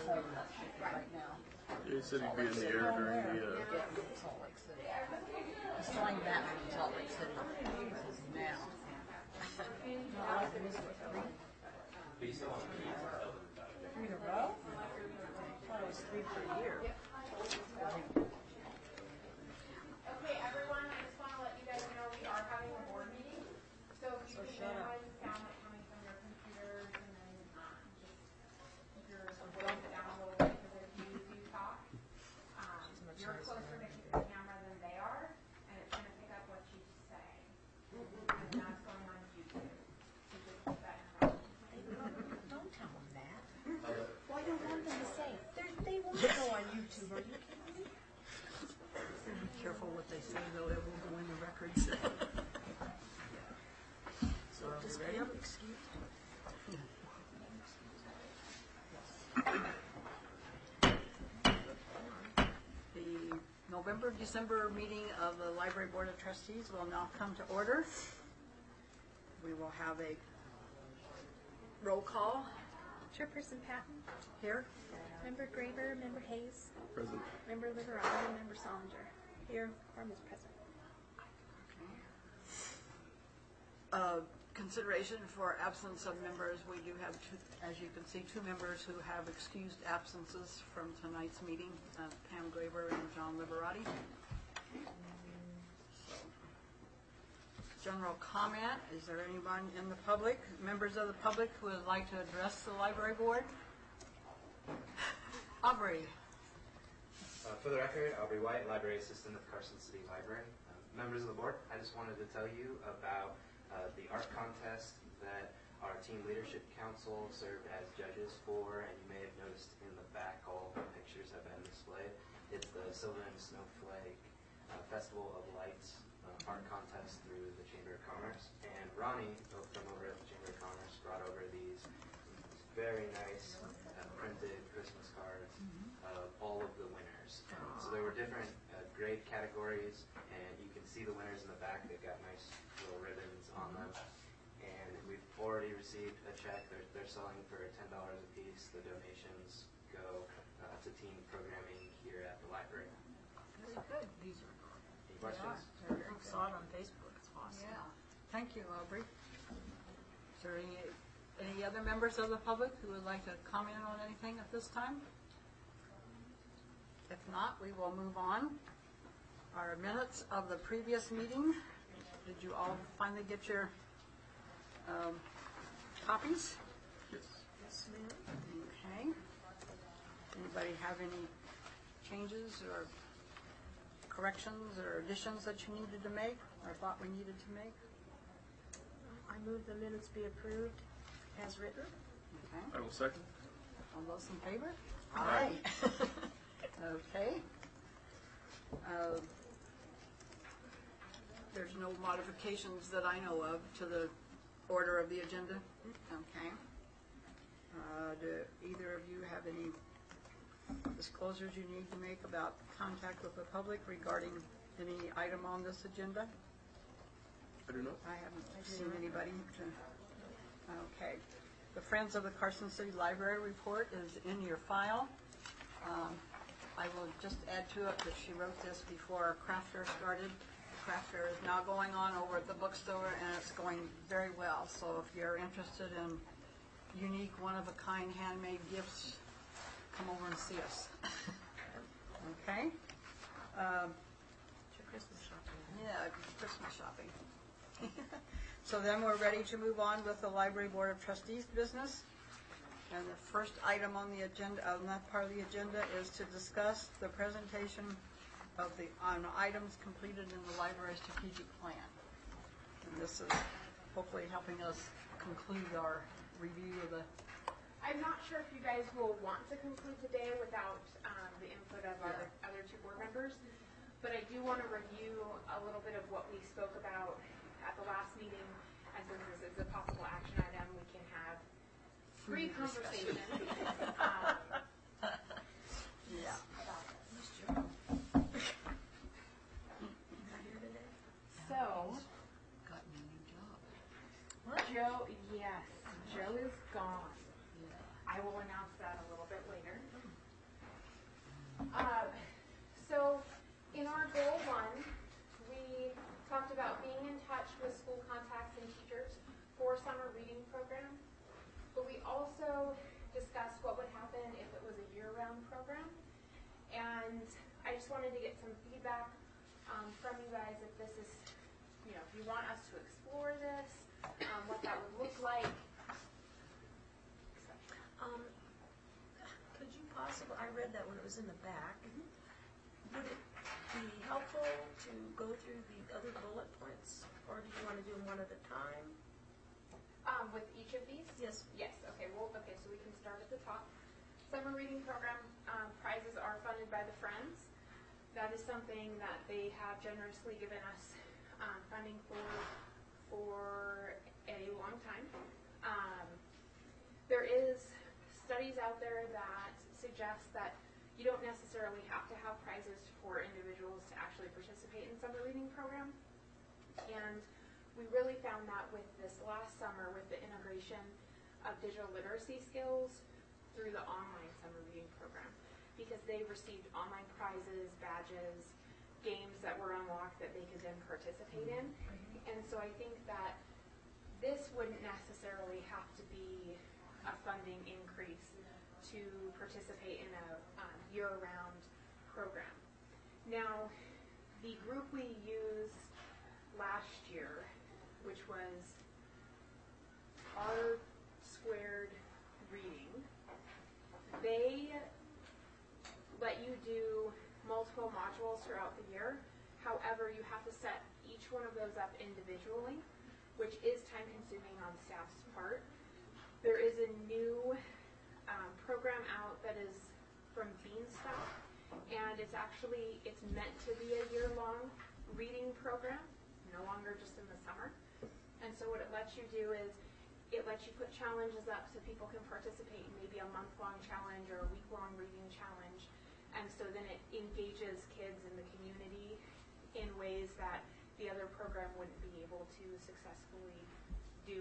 home right now. He said he'd be in the air during the... Yeah, Salt Lake City. He's flying back from Salt Lake City now. I missed it. 3 in a row? I thought it was 3 per year. Okay, everyone, I just want to let you guys know we are having a board meeting. So if you can minimize the sound that's coming from your computers and then just keep your voice down a little bit because if you do talk, you're closer to the camera than they are, and it's going to pick up what you say. And that's going on YouTube. So just keep that in mind. Don't tell them that. Well, I don't want them to say it. They won't go on YouTube. Are you kidding me? Be careful what they say, though. It will go in the records. So, just ready? Excuse me. The November-December meeting of the Library Board of Trustees will now come to order. We will have a roll call. Chairperson Patton. Here. Member Graver, Member Hayes. Present. Member Liverani, Member Solinger. Here, quorum is present. Consideration for absence of members. We do have, as you can see, 2 members who have excused absences from tonight's meeting, Pam Graver and John Liberati. So, general comment. Is there anyone in the public, members of the public, who would like to address the library board? Aubrey. For the record, Aubrey White, Library Assistant at the Carson City Library. Members of the board, I just wanted to tell you about the art contest that our Team Leadership Council served as judges for, and you may have noticed in the back all the pictures have been displayed. It's the Silver and Snowflake Festival of Lights art contest through the Chamber of Commerce. And Ronnie, from over at the Chamber of Commerce, brought over these very nice printed Christmas cards of all of the winners. So there were different grade categories, and you can see the winners in the back. They've got nice little ribbons on them. And we've already received a check. They're selling for $10 a piece. The donations go to team programming here at the library. Very good. These are Any questions? I saw it on Facebook. It's awesome. Yeah. Thank you, Aubrey. Is there any other members of the public who would like to comment on anything at this time? If not, we will move on. Our minutes of the previous meeting. Did you all finally get your copies? Yes. Yes, ma'am. Okay. Anybody have any changes or corrections or additions that you needed to make or thought we needed to make? I move the minutes be approved as written. Okay. I will second. All those in favor? Aye. Okay. There's no modifications that I know of to the order of the agenda? Okay. Do either of you have any disclosures you need to make about contact with the public regarding any item on this agenda? I do not. I haven't seen anybody. Okay. The Friends of the Carson City Library report is in your file. I will just add to it that she wrote this before our craft fair started. The craft fair is now going on over at the bookstore, and it's going very well. So if you're interested in unique, one-of-a-kind handmade gifts, come over and see us. Okay? Christmas shopping. Yeah, Christmas shopping. So then we're ready to move on with the Library Board of Trustees business. And the first item on the agenda, on that part of the agenda, is to discuss the presentation of the on items completed in the library strategic plan. And this is hopefully helping us conclude our review of the. I'm not sure if you guys will want to conclude today without the input of our other 2 board members, but I do want to review a little bit of what we spoke about at the last meeting, and since this is a possible action item, we can have free conversation. Yeah. So, Got me a new job. Joe, yes, Joe is gone. Yeah. I will announce that a little bit later. So in our goal 1, we talked about being in touch with school contacts and teachers for summer reading program. But we also discussed what would happen if it was a year-round program. And I just wanted to get some feedback from you guys if this is, if you want us to explore this, what that would look like. Could you possibly, I read that when it was in the back. Would it be helpful to go through the other bullet points, or do you want to do them one at a time? With each of these? Yes. Yes, okay, so we can start at the top. Summer reading program prizes are funded by the Friends. That is something that they have generously given us funding for a long time. There is studies out there that suggest that you don't necessarily have to have prizes for individuals to actually participate in summer reading program. And we really found that with this last summer with the integration of digital literacy skills through the online summer reading program, because they received online prizes, badges, games that were unlocked that they could then participate in. And so I think that this wouldn't necessarily have to be a funding increase to participate in a year-round program. Now, the group we used last year, which was R squared reading, they let you do multiple modules throughout the year. However, you have to set each one of those up individually, which is time consuming on staff's part. There is a new program out that is from Beanstalk, and it's meant to be a year-long reading program, no longer just in the summer. And so what it lets you do is it lets you put challenges up so people can participate in maybe a month-long challenge or a week-long reading challenge. And so then it engages kids in the community in ways that the other program wouldn't be able to successfully do.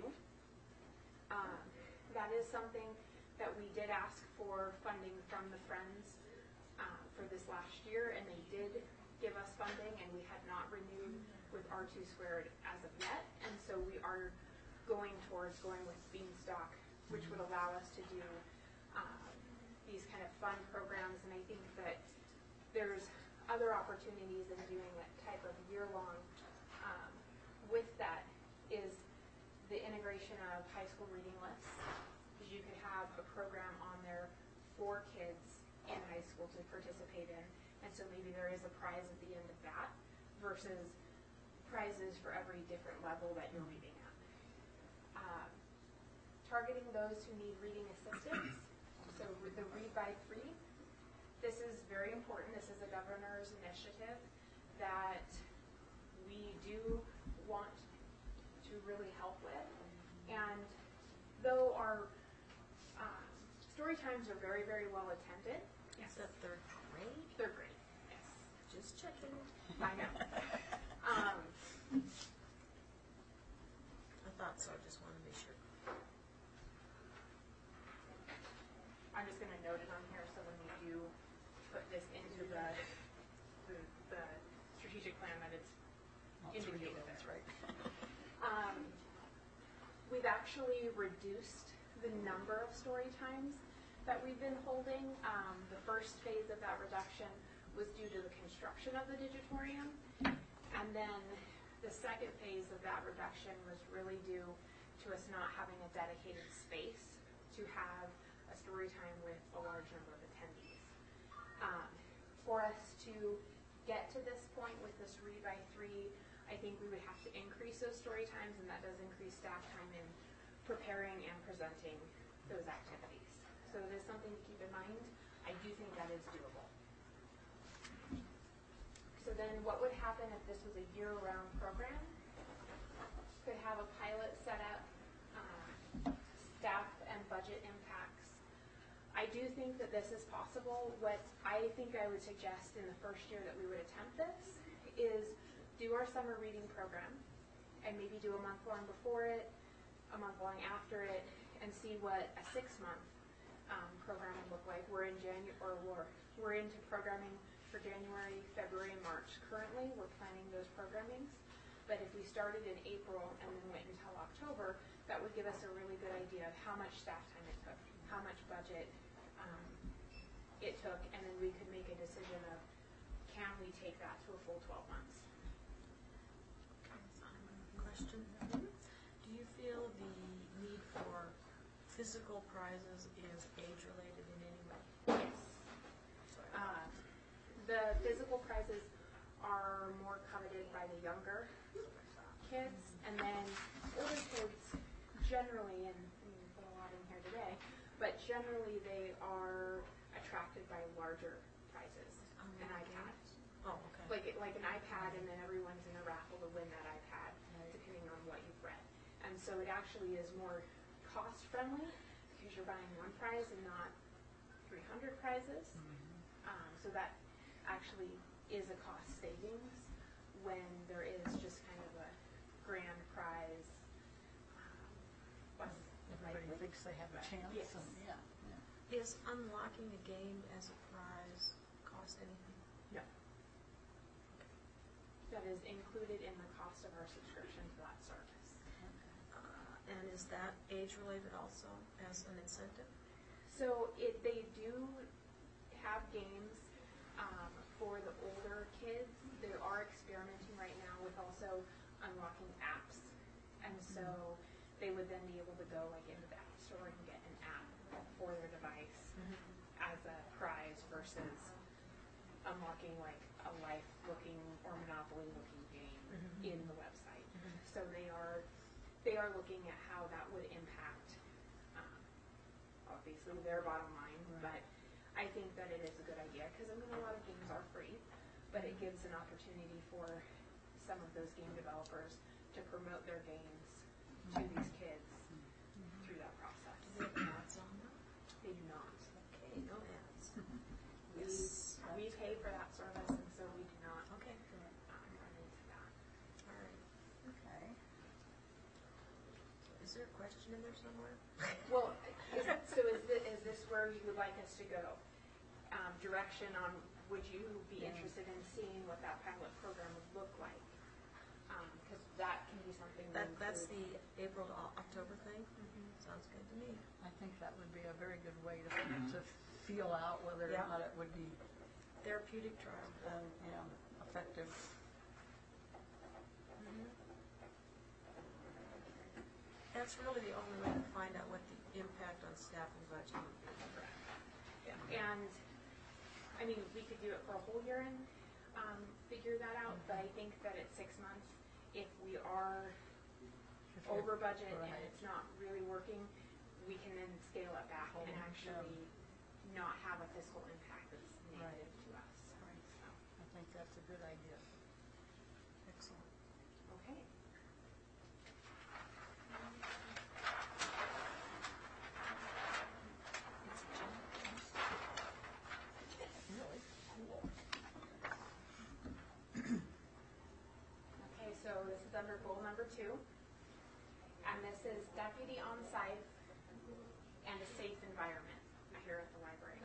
That is something that we did ask for funding from the Friends for this last year, and they did give us funding, and we had not renewed with R2 squared as of yet. And so we are going towards going with Beanstalk, which would allow us to do these kind of fun programs. And I think that there's other opportunities in doing that type of year-long. With that is the integration of high school reading lists. You could have a program on there for kids in high school to participate in. And so maybe there is a prize at the end of that versus prizes for every different level that you're reading at. Targeting those who need reading assistance. So with the Read by 3, this is very important. This is a governor's initiative that we do want to really help with. And though our story times are very, very well attended. Is that third grade? Third grade, yes. Just checking. I know. I thought so, just wanted to be sure. I'm just going to note it on here so when we do put this into the strategic plan that it's indicated. That's right. We've actually reduced the number of story times that we've been holding. The first phase of that reduction was due to the construction of the Digitorium, and then the second phase of that reduction was really due to us not having a dedicated space to have a story time with a large number of attendees. For us to get to this point with this Read by 3, I think we would have to increase those story times, and that does increase staff time in preparing and presenting those activities. So it is something to keep in mind. I do think that is doable. So then what would happen if this was a year-round program? Could have a pilot set up, staff and budget impacts. I do think that this is possible. What I think I would suggest in the first year that we would attempt this is do our summer reading program and maybe do a month-long before it, a month-long after it, and see what a 6-month program would look like. We're into programming for January, February, and March. Currently, we're planning those programmings. But if we started in April and then went until October, that would give us a really good idea of how much staff time it took, how much budget it took, and then we could make a decision of, can we take that to a full 12 months? Question. Do you feel the need for physical prizes is age-related in any way? Yes. The physical prizes are more coveted by the younger kids, and then older kids generally, and we put a lot in here today, but generally they are attracted by larger prizes, an iPad. Oh, okay. Like an iPad, and then everyone's in a raffle to win that iPad, depending on what you've read. And so it actually is more cost-friendly because you're buying one prize and not 300 prizes. So that actually is a cost savings when there is just kind of a grand prize. Everybody thinks they have a chance. Yes. And, yeah. Is unlocking a game as a prize cost anything? No. That is included in the cost of our subscription to that service. And is that age-related also as an incentive? So they do have games for the older kids. They are experimenting right now with also unlocking apps. And so they would then be able to go like into the App Store and get an app for their device as a prize versus unlocking like a life-looking or Monopoly-looking game in the website. So they are looking at how that would impact obviously their bottom line, but I think that it is a good idea because a lot of games are free, but it gives an opportunity for some of those game developers to promote their games to these kids through that process. Do they have ads on them? They do not. Okay, no ads. We pay for that service, and so we do not Okay, run into that. all right. Okay. Is there a question in there somewhere? Well, is this where you would like us to go? Direction on, would you be interested in seeing what that pilot program would look like? Because that can be something That's the April to October thing? Sounds good to me. I think that would be a very good way to feel out whether or Yeah. not it would be Therapeutic trial. effective. That's really the only way to find out what the impact on staff and budget would be. And, I mean, we could do it for a whole year and figure that out, but I think that at 6 months, if we are over budget and Right. it's not really working, we can then scale it back and actually not have a fiscal impact that's negative to us. So, I think that's a good idea. Excellent. okay. Really cool. Okay, so this is under goal number 2. And this is deputy on site and a safe environment here at the library.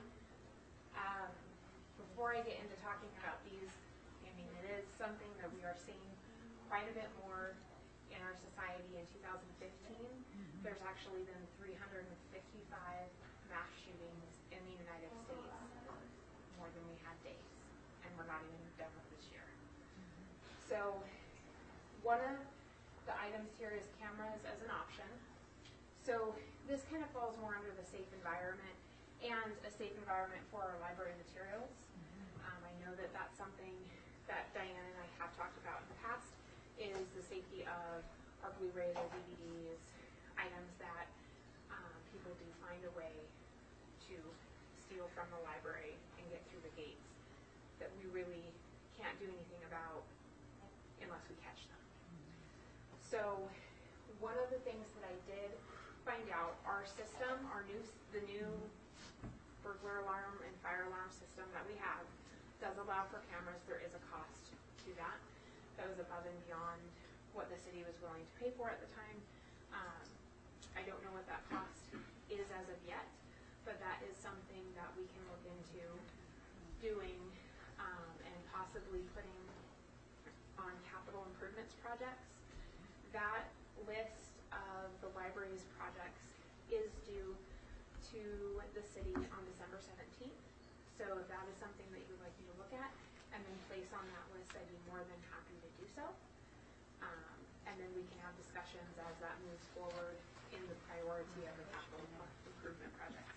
Before I get into talking about these, I mean, it is something that we are seeing quite a bit more in our society in 2015. There's actually been 355 mass shootings in the United States, more than we had days, and we're not even done with this year. So one of the items here is cameras as an option. So this kind of falls more under the safe environment and a safe environment for our library materials. I know that that's something that Diane and I have talked about in the past, is the safety of our Blu-rays or DVDs, items that people do find a way to steal from the library and get through the gates that we really can't do anything about unless we catch them. So one of the things that I did find out, our system, the new burglar alarm and fire alarm system that we have does allow for cameras. There is a cost to that. That was above and beyond what the city was willing to pay for at the time. I don't know what that cost is as of yet, but that is something that we can look into doing, and possibly putting on capital improvements projects. That list of the library's projects is due to the city on December 17th. So if that is something that you would like me to look at and then place on that list, I'd be more than happy to do so. And then we can have discussions as that moves forward in the priority of the capital improvement projects.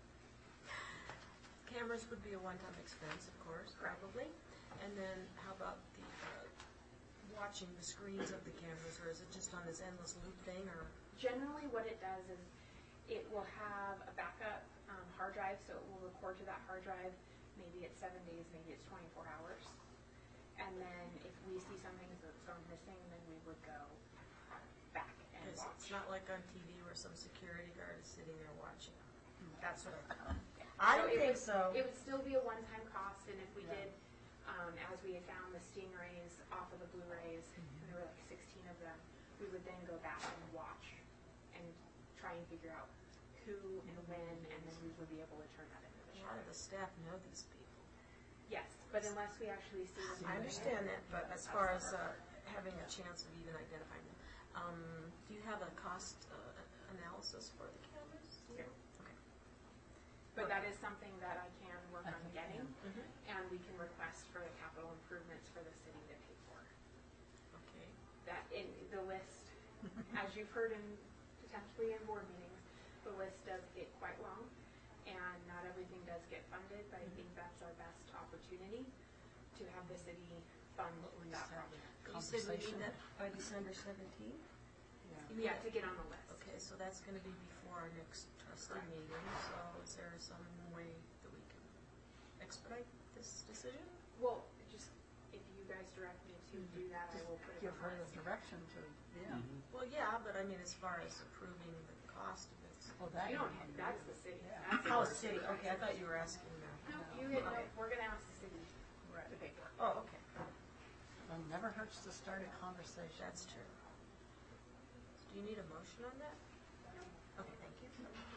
Cameras would be a one-time expense, of course, probably. And then how about the watching the screens of the cameras, or is it just on this endless loop thing, or? Generally what it does is it will have a backup hard drive, so it will record to that hard drive. Maybe it's 7 days, maybe it's 24 hours. And then if we see something that's gone missing, then we would go back and It's watch. not like on TV where some security guard is sitting there watching. That's what I it think would- so. It would still be a one-time cost, and if we did, as we had found the Stingrays off of the Blu-rays, and there were like 16 of them, we would then go back and watch and try and figure out who and when, and then we would be able to turn that into the A lot of show. the staff know these people. Yes, but unless we actually see them. I understand that, but as far as having a chance of even identifying them, do you have a cost analysis for the cameras? No. Okay. But that is something that I can work I on think, getting, Mhm. and we can request for the capital improvements for the city to pay for. Okay. That in the list, as you've heard in potentially in board meetings, the list does get quite long, and not everything does get funded, but I think that's our best opportunity to have the city fund that project. You said we need that by December 17th? Yeah, to get on the list. Okay, so that's going to be before our next trustee meeting, so is there some way that we can expedite this decision? Well, just, if you guys direct me to do that, I will put it Give on her the the list. direction to, yeah. Well, yeah, but I mean, as far as approving the cost of it. Well, that You you don't, can do. that's the city. Yeah. That's Oh, the city, okay, I thought you were asking that. No, we're gonna ask the city to pay for it. Oh, okay, It never hurts to start a conversation. that's true. Do you need a motion on that? Okay, thank you.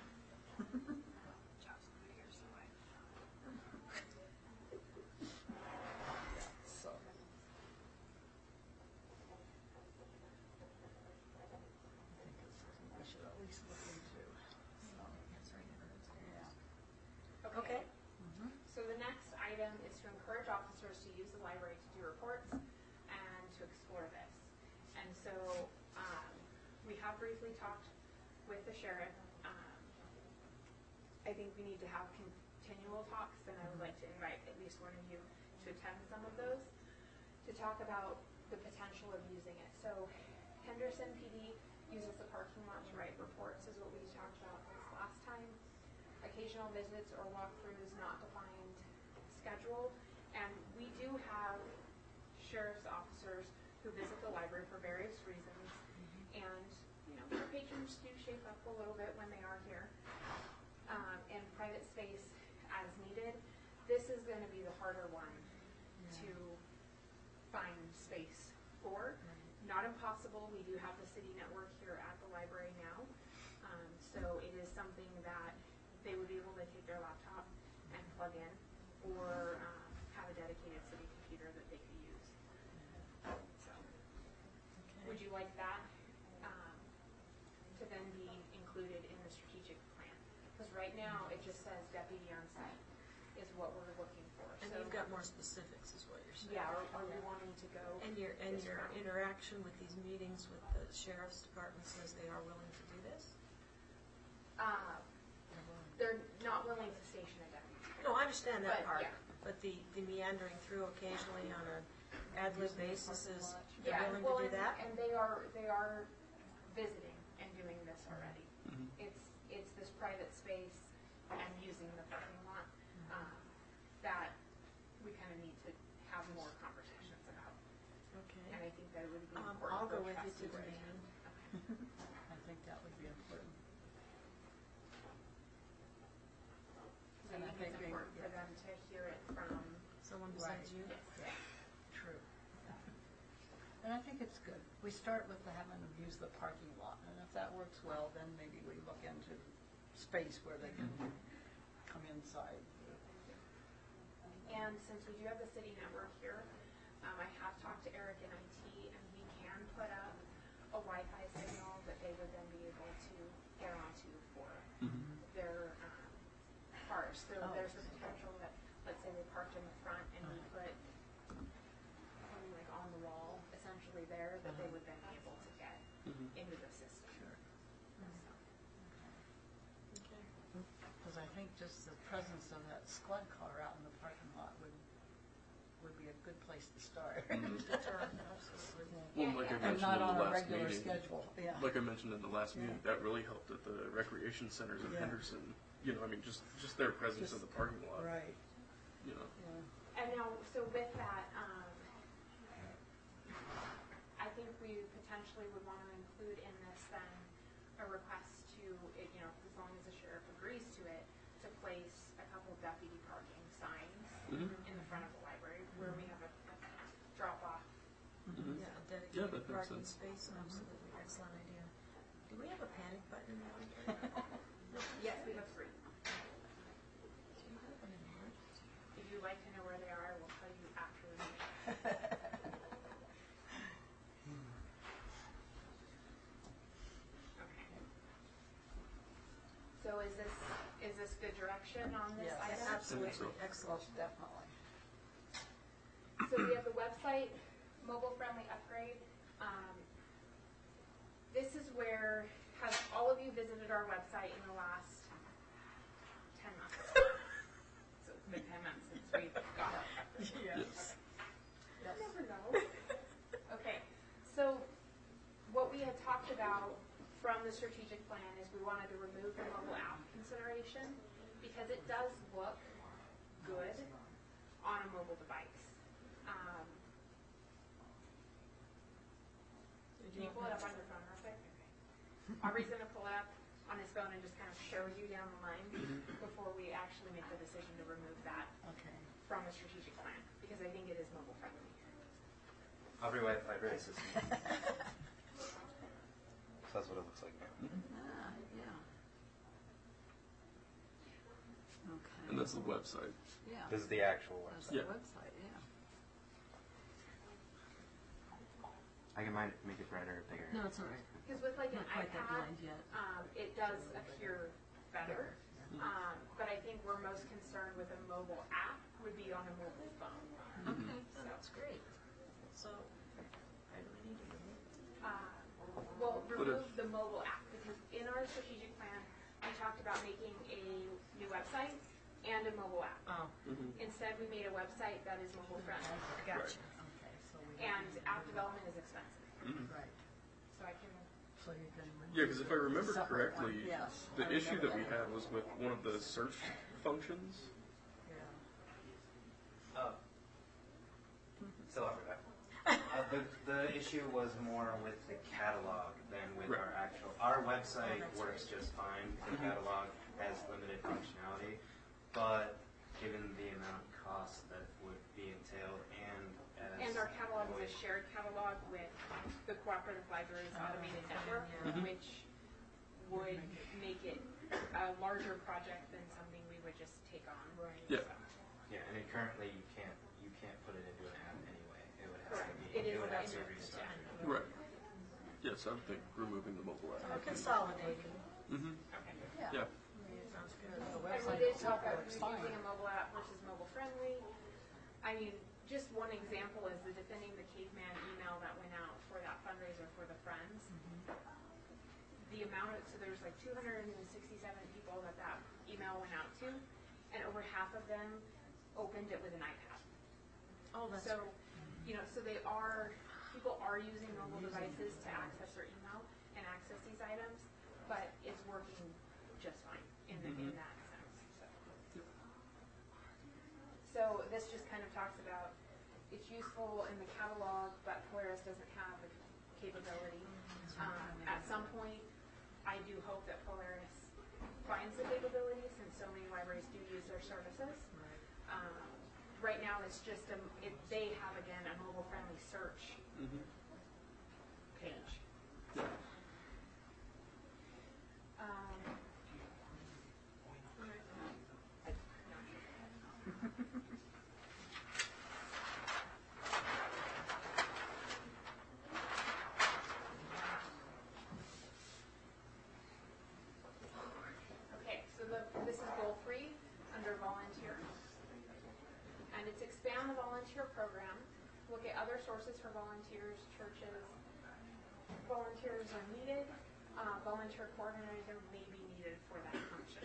So. I think it's something we should at least look into. So, yeah. Okay. So the next item is to encourage officers to use the library to do reports and to explore this. And so, we have briefly talked with the sheriff. I think we need to have continual talks, and I would like to invite at least one of you to attend some of those, to talk about the potential of using it. So Henderson PD uses the parking lot to write reports, is what we talked about this last time. Occasional visits or walkthroughs, not defined schedule. And we do have sheriff's officers who visit the library for various reasons. And, you know, their patrons do shape up a little bit when they are here. And private space as needed. This is going to be the harder one to find space for. Not impossible. We do have the city network here at the library now. So it is something that they would be able to take their laptop and plug in, or have a dedicated city computer that they could use. So, would you like that to then be included in the strategic plan? Because right now, it just says deputy on site is what we're looking for. And So, you've got more specifics, is what you're saying. yeah, are we wanting to go? And your this route? interaction with these meetings with the sheriff's department says they are willing to do this? They're not willing to station a deputy. No, I understand that But, part, yeah. but the meandering through occasionally on an ad lib basis is, they're Yeah, willing well, to do that? and they are visiting and doing this already. It's this private space and using the parking lot that we kind of need to have more conversations about. And Okay. I think that it would be important I'll for go with you trustee to the Wade. meeting. I think that would be important. So I think it's important for them to hear it from, Someone besides you? yes. True. And I think it's good. We start with having them use the parking lot, and if that works well, then maybe we look into space where they can inside. And since we do have the city network here, I have talked to Eric in IT, and we can put up a Wi-Fi signal that they would then be able to get onto for their cars. So there's the potential that, let's say they parked in the front and we put something like on the wall, essentially there, that they would then be able to get into the system. Because I think just the presence of that squad car out in the parking lot would be a good place to start. Well, like I And mentioned not in on the a last regular meeting, schedule, yeah. like I mentioned in the last meeting, that really helped at the recreation centers in Yeah. Henderson. You know, I mean, just their presence in the parking lot. Right, You know, yeah. And now, so with that, I think we potentially would want to include in this then a request to, you know, as long as the sheriff agrees to it, to place a couple deputy parking signs in the front of the library where we have a drop-off. Yeah, a Yeah, dedicated that makes parking sense. space, absolutely, excellent idea. Do we have a panic button in the library? Yes, we have 3. Do you have an emergency? If you'd like to know where they are, I will tell you after the meeting. Okay. So is this good direction on this Yes, item? absolutely, so. excellent, definitely. So we have the website, mobile-friendly upgrade. This is where, has all of you visited our website in the last 10 months? So it's been 10 months since we've got our upgrade. Yes. You never know. Okay, so what we had talked about from the strategic plan is we wanted to remove the mobile app consideration because it does look good on a mobile device. Can you pull it up on your phone real quick? Okay. Aubrey's going to pull it up on his phone and just kind of show you down the line before we actually make the decision to remove that Okay. from the strategic plan because I think it is mobile friendly. Aubrey White, library assistant. So that's what it looks like now. Ah, yeah. Okay. and that's the website. Yeah, This is the actual that's website. the website, yeah. I can make it brighter or bigger. No, it's all right. Because with like an Not quite that iPad, blind yet. it does appear better. But I think we're most concerned with a mobile app would be on a mobile phone. Okay, so that's great. So, why do we need to remove it? Well, But remove the mobile app because in our strategic plan, we talked about making a new website and a mobile app. Oh, Instead, we made a website that is mobile friendly. gotcha. Okay, so we. And app development is expensive. Right, So I can, so you can. Yeah, because if I remember Separate one, correctly, yes. the I issue that remember we had was with one of the search functions. Yeah. Still after that. The issue was more with the catalog than with Right. our actual. Our website works just fine. The catalog has limited functionality, but given the amount of cost that would be entailed and our catalog is a shared catalog with the Cooperative Libraries Automated Network, which would make it a larger project than something we would just take on. Right. Yeah. Yeah, and currently you can't put it into an app anyway. It would have Correct. to be. It is would have to an be restructured. Right. Yes, I would think removing the mobile Or app. consolidating. Mm-hmm. Okay. Yeah. Sounds good. The And we website did itself talk about works using fine. a mobile app versus mobile friendly. I mean, just one example is the Defending the Caveman email that went out for that fundraiser for the Friends. The amount of, so there's like 267 people that email went out to, and over half of them opened it with an iPad. Oh, that's So, you know, so people are using mobile devices to access their email and access these items, but it's working just fine in that sense. So this just kind of talks about it's useful in the catalog, but Polaris doesn't have the capability. At some point, I do hope that Polaris finds the capability since so many libraries do use their services. Right now, it's just they have again a mobile-friendly search Mm-hmm. page. Yeah. resources for volunteers, churches. Volunteers are needed. Volunteer coordinator may be needed for that function.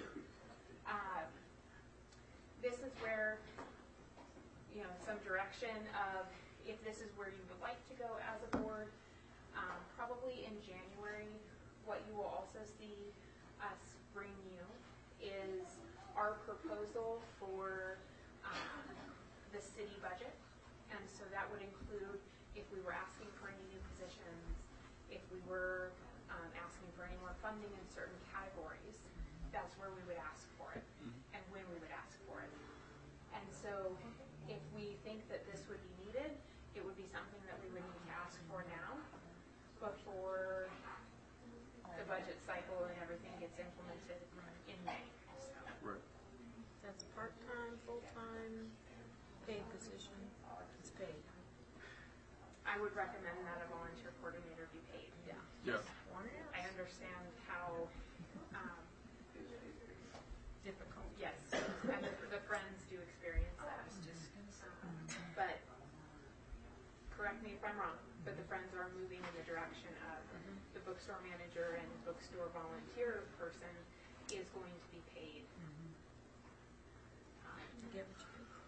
This is where, some direction of if this is where you would like to go as a board. Probably in January, what you will also see us bring you is our proposal for the city budget. And so that would include if we were asking for any new positions, if we were asking for any more funding in certain categories, that's where we would ask for it and when we would ask for it. And so if we think that this would be needed, it would be something that we would need to ask for now before the budget cycle and everything gets implemented in May. So. Right. That's part-time, full-time, paid position. It's paid. I would recommend that a volunteer coordinator be paid. Yeah. Yeah. I understand how, Difficult. yes, and the friends do experience that. But, correct me if I'm wrong, but the friends are moving in the direction of the bookstore manager and bookstore volunteer person is going to be paid. Get what you pay for.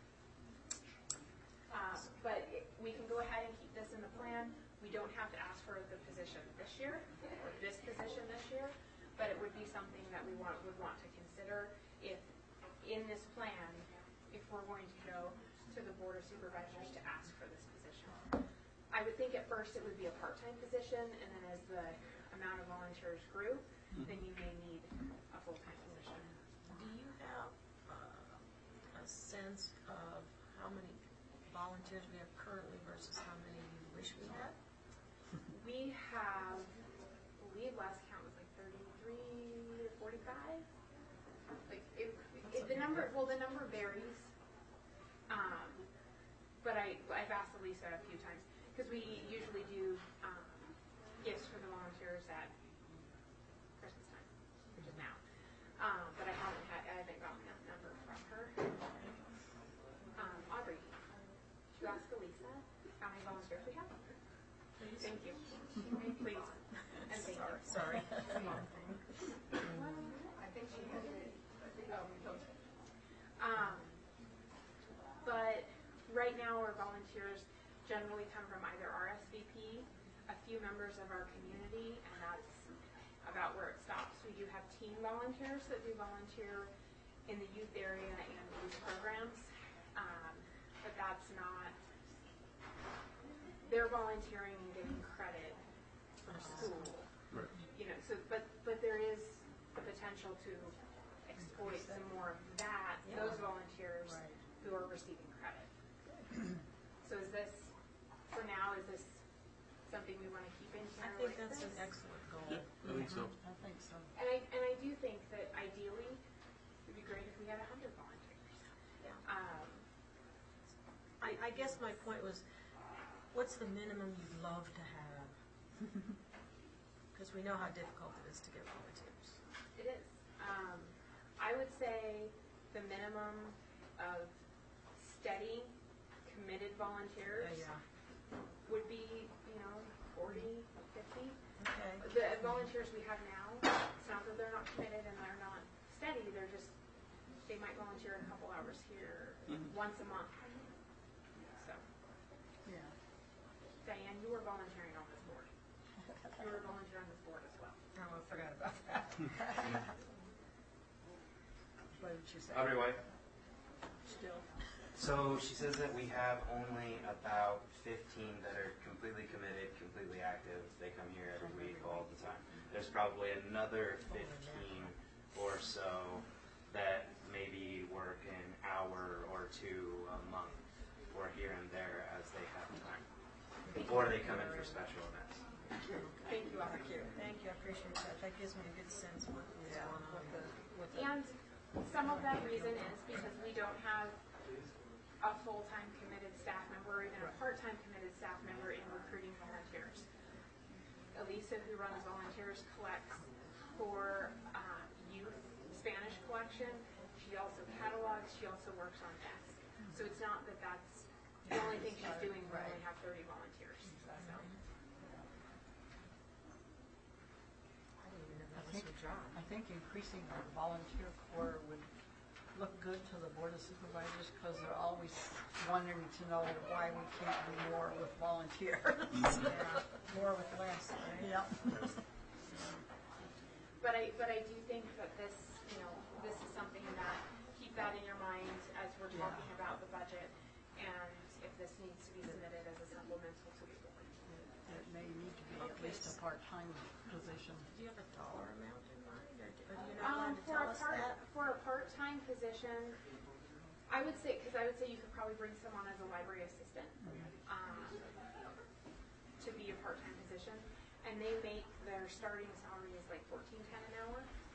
But we can go ahead and keep this in the plan. We don't have to ask for the position this year, or this position this year, but it would be something that we would want to consider if, in this plan, if we're going to go to the Board of Supervisors to ask for this position. I would think at first it would be a part-time position, and then as the amount of volunteers grew, then you may need a full-time position. Do you have a sense of how many volunteers we have currently versus how many you wish we had? We have, I believe last count was like 33 to 45. The number varies. But I've asked Elisa a few times because we usually do gifts for the volunteers at Christmas time, which is now. But I haven't gotten that number from her. Audrey, should you ask Elisa how many volunteers we have? Please. Thank you. Please. And thank you. Sorry. I think she has it. But right now our volunteers generally come from either RSVP, a few members of our community, and that's about where it stops. We do have teen volunteers that do volunteer in the youth area and youth programs, but that's not, they're volunteering and getting credit for school. Right. But there is the potential to exploit some more of that, those volunteers who are receiving credit. So is this, for now, is this something we want to keep in here? I think like that's this? an excellent goal. Yeah, I think so. I think so. And I do think that ideally, it'd be great if we had 100 volunteers. Yeah. I I guess my point was, what's the minimum you'd love to have? Because we know how difficult it is to get volunteers. It is. I would say the minimum of steady, committed volunteers would be, 40, 50. Okay. The volunteers we have now, it's not that they're not committed and they're not steady, they might volunteer a couple hours here once a month. So, Yeah. Diane, you were volunteering on this board. You were volunteering on this board as well. Oh, I forgot about that. What did she say? Audrey White. Still. So she says that we have only about 15 that are completely committed, completely active. They come here every week all the time. There's probably another 15 or so that maybe work an hour or two a month or here and there as they have time. Or they come in for special events. Thank you, Audrey. Thank you, I appreciate that. That gives me a good sense of what's going on. And some of that reason is because we don't have a full-time committed staff member or even a part-time committed staff member in recruiting volunteers. Elisa, who runs volunteers, collects for youth Spanish collection. She also catalogs. She also works on desk. So it's not that that's the only thing she's doing, we Right. only have 30 volunteers, so. I didn't even know that was her job. I think increasing our volunteer corps would look good to the Board of Supervisors, because they're always wanting to know why we can't do more with volunteers. Yeah, more with less, right? Yep. But I do think that this, this is something that, keep that in your mind as we're talking about the budget, and if this needs to be submitted as a supplemental to the board. It may need to be at least a part-time position. Do you have a dollar amount in mind, or are you not allowed to For tell a us that? for a part-time position, I would say you could probably bring someone as a library assistant, to be a part-time position, and they make their starting salary is like $14.10 an hour.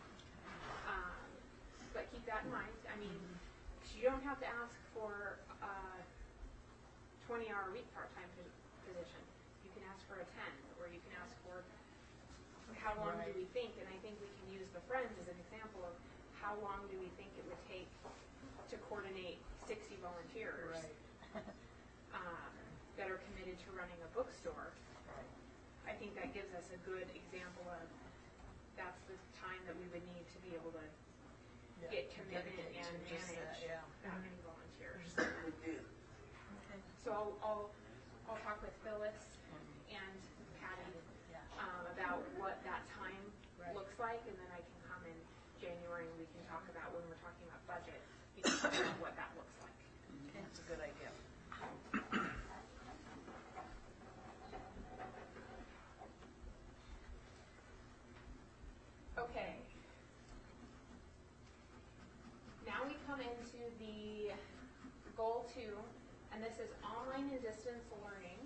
But keep that in mind. I mean, you don't have to ask for a 20-hour-a-week part-time position. You can ask for a 10, or you can ask for how long do we think, and I think we can use the Friends as an example of how long do we think it would take to coordinate 60 volunteers that are committed to running a bookstore. I think that gives us a good example of that's the time that we would need to be able to get commitment and manage that many volunteers. Okay. So I'll talk with Phyllis and Patty about what that time looks like, and then I can come in January and we can talk about when we're talking about budget, we can talk about what that looks like. That's a good idea. Okay. Now we come into the goal 2, and this is online and distance learning.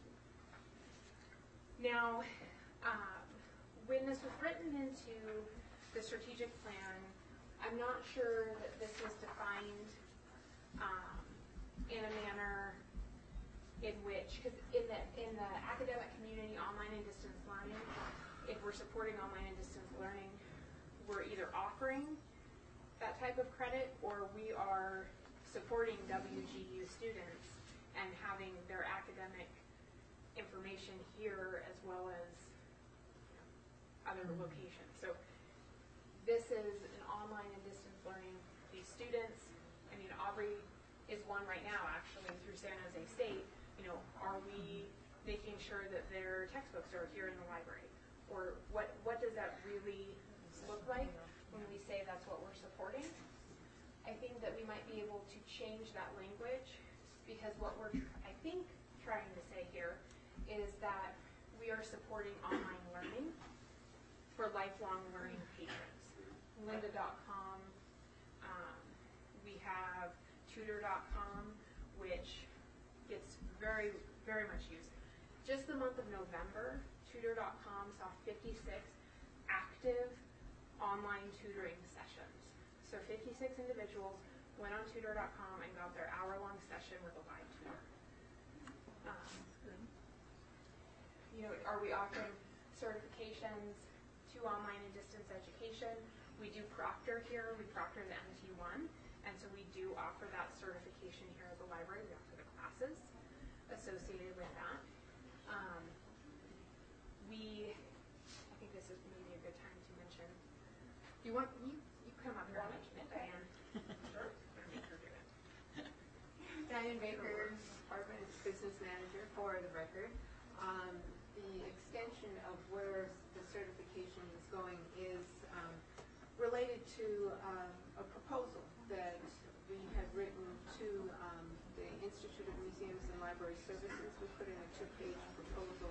Now, when this was written into the strategic plan, I'm not sure that this was defined in a manner in which, because in the academic community, online and distance learning, if we're supporting online and distance learning, we're either offering that type of credit, or we are supporting WGU students and having their academic information here as well as other locations. So this is an online and distance learning. These students, I mean, Aubrey is one right now actually through San Jose State. Are we making sure that their textbooks are here in the library? Or what does that really look like when we say that's what we're supporting? I think that we might be able to change that language, because what we're, I think, trying to say here is that we are supporting online learning for lifelong learning patrons. Lynda.com, we have Tutor.com, which gets very, very much used. Just the month of November, Tutor.com saw 56 active online tutoring sessions. So 56 individuals went on Tutor.com and got their hour-long session with a live tutor. Are we offering certifications to online and distance education? We do proctor here. We proctor the MT1, and so we do offer that certification here at the library. We offer the classes associated with that. I think this is maybe a good time to mention. Do you want you come up here and mention it, Diane? Sure. Diane Baker, Department of Business Manager, for the record. The extension of where the certification is going is related to a proposal that we had written to the Institute of Museums and Library Services. We put in a 2-page proposal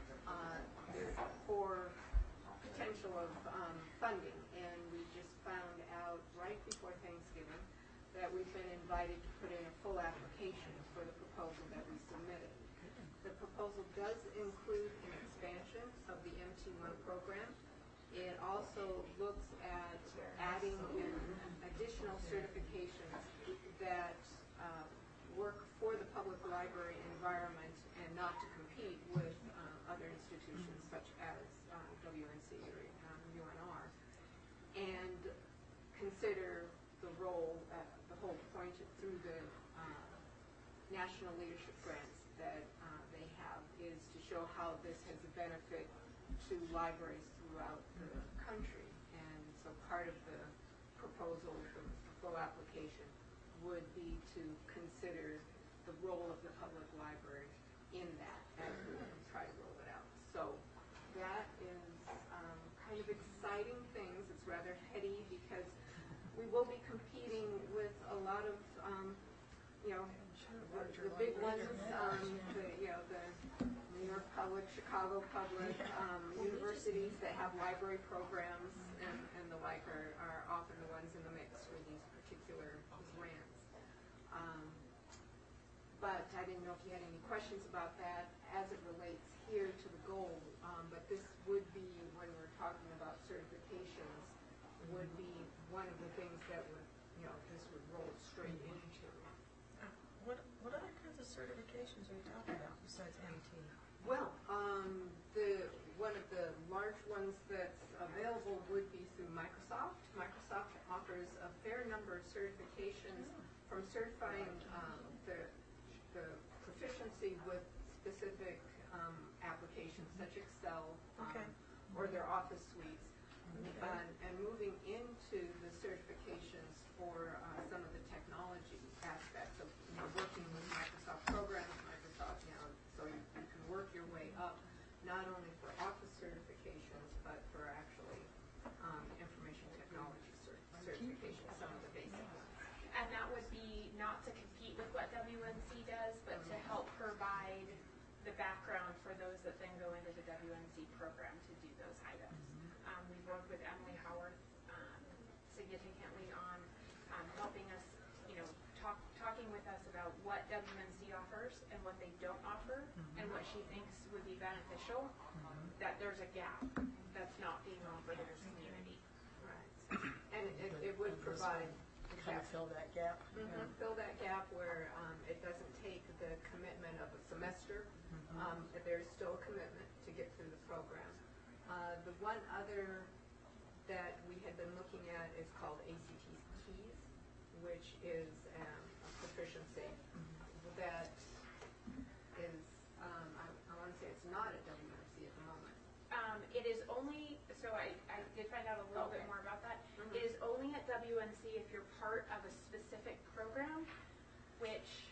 for potential of funding, and we just found out right before Thanksgiving that we've been invited to put in a full application for the proposal that we submitted. The proposal does include an expansion of the MT1 program. It also looks at adding in additional certifications that work for the public library environment and not to compete with other institutions such as WNC or UNR, and consider the role, the whole point through the national leadership grants that they have is to show how this has a benefit to libraries throughout the country. And so part of the proposal, the full application, would be to consider the role of the public library in that as we try to roll it out. So that is kind of exciting things. It's rather heady because we will be competing with a lot of, the big ones, the New York Public, Chicago Public, universities that have library programs and the like are often the ones in the mix for these particular grants. But I didn't know if you had any questions about that as it relates here to the goal. But this would be, when we're talking about certifications, would be one of the things that would, this would roll straight into. What other kinds of certifications are you talking about besides MT? Well, one of the large ones that's available would be through Microsoft. Microsoft offers a fair number of certifications from certifying the proficiency with specific applications such Excel or their Office suites, and moving into the certifications for some of the technology aspects of working with Microsoft programs, Microsoft, so you can work your way up not only for Office certifications but for actually information technology certifications, some of the basic ones. And that would be not to compete with what WNC does, but to help provide the background for those that then go into the WNC program to do those items. We've worked with Emily Howarth significantly on helping us, talking with us about what WNC offers and what they don't offer, and what she thinks would be beneficial, that there's a gap that's not being offered in this community. Right. And it would provide Kind of fill that gap. fill that gap where it doesn't take the commitment of a semester. There's still a commitment to get through the program. The one other that we had been looking at is called ACT Keys, which is a proficiency that is, I want to say it's not at WMC at the moment. It is only, so I did find out a little bit more about that. It is only at WNC if you're part of a specific program, which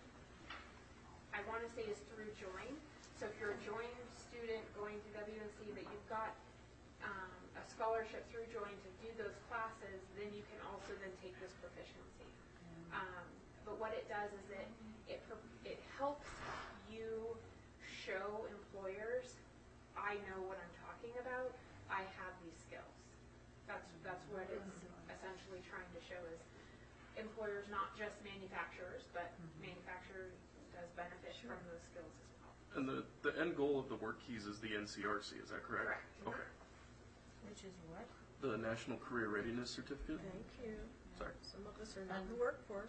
I want to say is through Join. So if you're a Join student going to WNC that you've got a scholarship through Join to do those classes, then you can also then take this proficiency. But what it does is it helps you show employers, I know what I'm talking about, I have these skills. That's what it's essentially trying to show is employers, not just manufacturers, but manufacturers does benefit from those skills as well. And the end goal of the work keys is the NCRC, is that correct? Correct. Okay. Which is what? The National Career Readiness Certificate? Thank you. Sorry. Some of us are not in the workforce.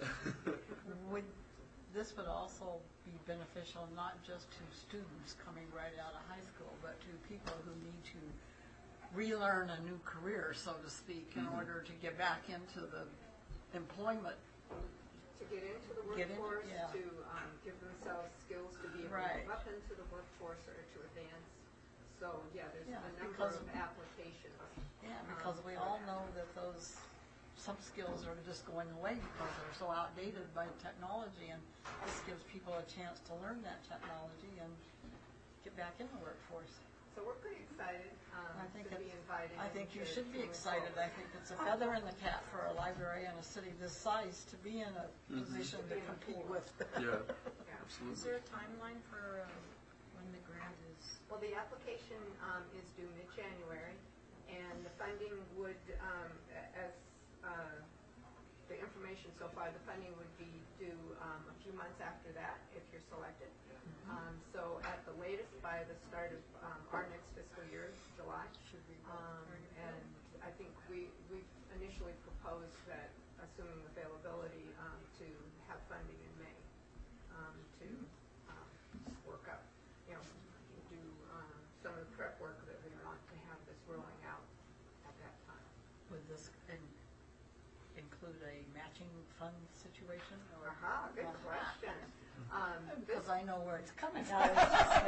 This would also be beneficial not just to students coming right out of high school, but to people who need to relearn a new career, so to speak, in order to get back into the employment. To get into the Get in, workforce, yeah. to give themselves skills to be able Right. to move up into the workforce or to advance. So, there's Yeah, a number because- of applications. Yeah, because we all know that some skills are just going away because they're so outdated by technology, and this gives people a chance to learn that technology and get back in the workforce. So we're pretty excited to be invited. I think you to should be move excited. forward. I think it's a feather in the cap for a library in a city this size to be in a position to compete with. Yeah, Yeah. absolutely. Is there a timeline for when the grant is? Well, the application is due mid-January, and the funding would, as the information so far, the funding would be due a few months after that if you're selected. So at the latest, by the start of our next fiscal year, July. And I think we've initially proposed that, assuming availability, to have funding in May to work up, do some of the prep work that we want to have this rolling out at that time. Would this include a matching fund situation? Or? Aha, good question. Because I know where it's coming Well, from.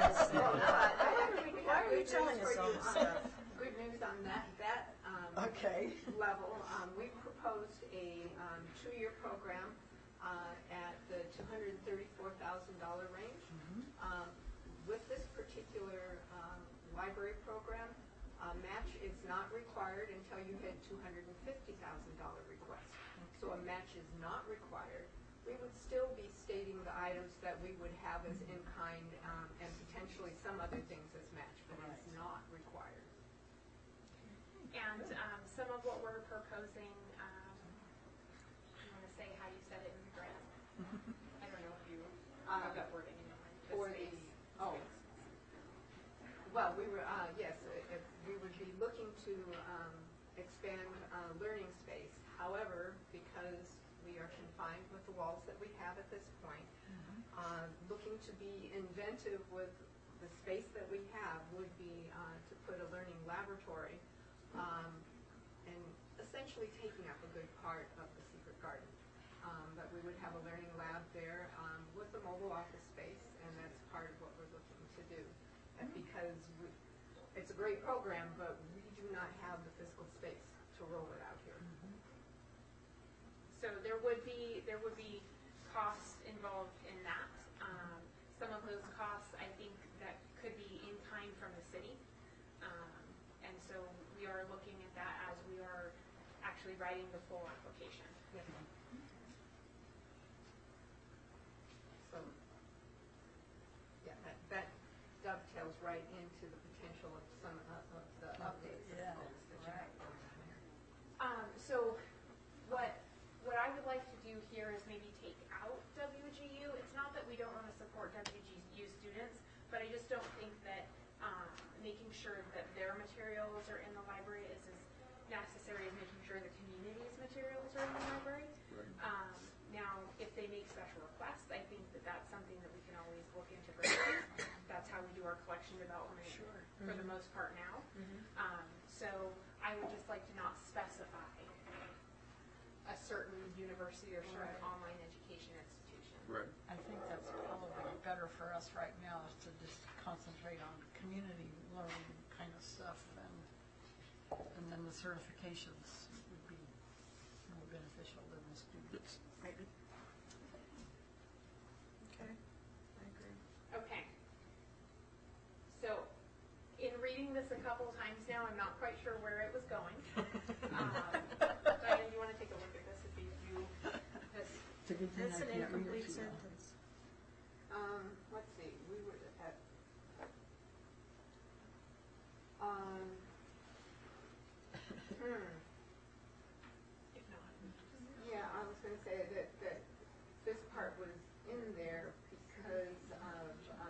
Why are you telling us all this stuff? Good news on that Okay. level. We proposed a 2-year program at the $234,000 range. With this particular library program, match is not required until you hit $250,000 request. So a match is not required. We would still be stating the items that we would have as in-kind and potentially some other things as match, but it's not required. And some of what we're proposing, I want to say how you said it in the grant. I don't know if you have that wording in mind. For the, well, we were, yes, we would be looking to expand learning space. However, because we are confined with the walls that we have at this point, looking to be inventive with the space that we have would be to put a learning laboratory and essentially taking up a good part of the secret garden. But we would have a learning lab there with a mobile office space, and that's part of what we're looking to do. And because it's a great program, but we do not have the physical space to roll it out here. So there would be costs involved in that. Some of those costs, I think, that could be in kind from the city. And so we are looking at that as we are actually writing the full application. Yes. So, yeah, that dovetails right into the potential of some of the updates. Yeah, that you have going on here. So what I would like to do here is maybe take out WGU. It's not that we don't want to support WGU students, but I just don't think that making sure that their materials are in the library is as necessary as making sure the community's materials are in the library. Now, if they make special requests, I think that that's something that we can always look into bringing. That's how we do our collection development for the most part now. So I would just like to not specify a certain university or certain online education institution. Right. I think that's probably better for us right now is to just concentrate on community learning kind of stuff, and then the certifications would be more beneficial than the students. Maybe. Okay, I agree. Okay. So, in reading this a couple of times now, I'm not quite sure where it was going. Diane, do you want to take a look at this if you It's a good thing That's I an can't read incomplete it to you. sentence. Let's see, we were at, if not. yeah, I was gonna say that this part was in there because of,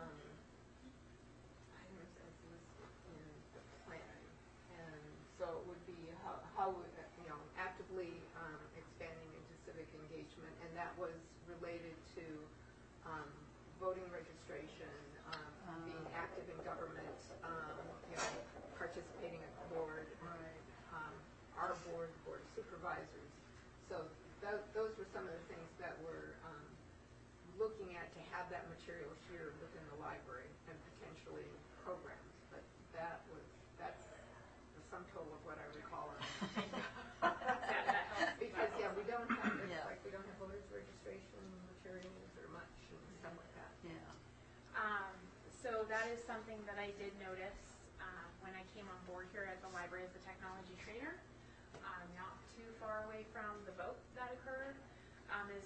items as listed in the plan. And so it would be how actively expanding into civic engagement, and that was related to voting registration, being active in government, participating at the board, our board of supervisors. So those were some of the things that we're looking at to have that material here within the library and potentially programs. But that's the sum total of what I recall. That helps. Because, we don't have, it's Yeah. like we don't have voters registration materials or much and stuff like that. Yeah. So that is something that I did notice when I came on board here at the library as a technology trainer. Not too far away from the vote that occurred is,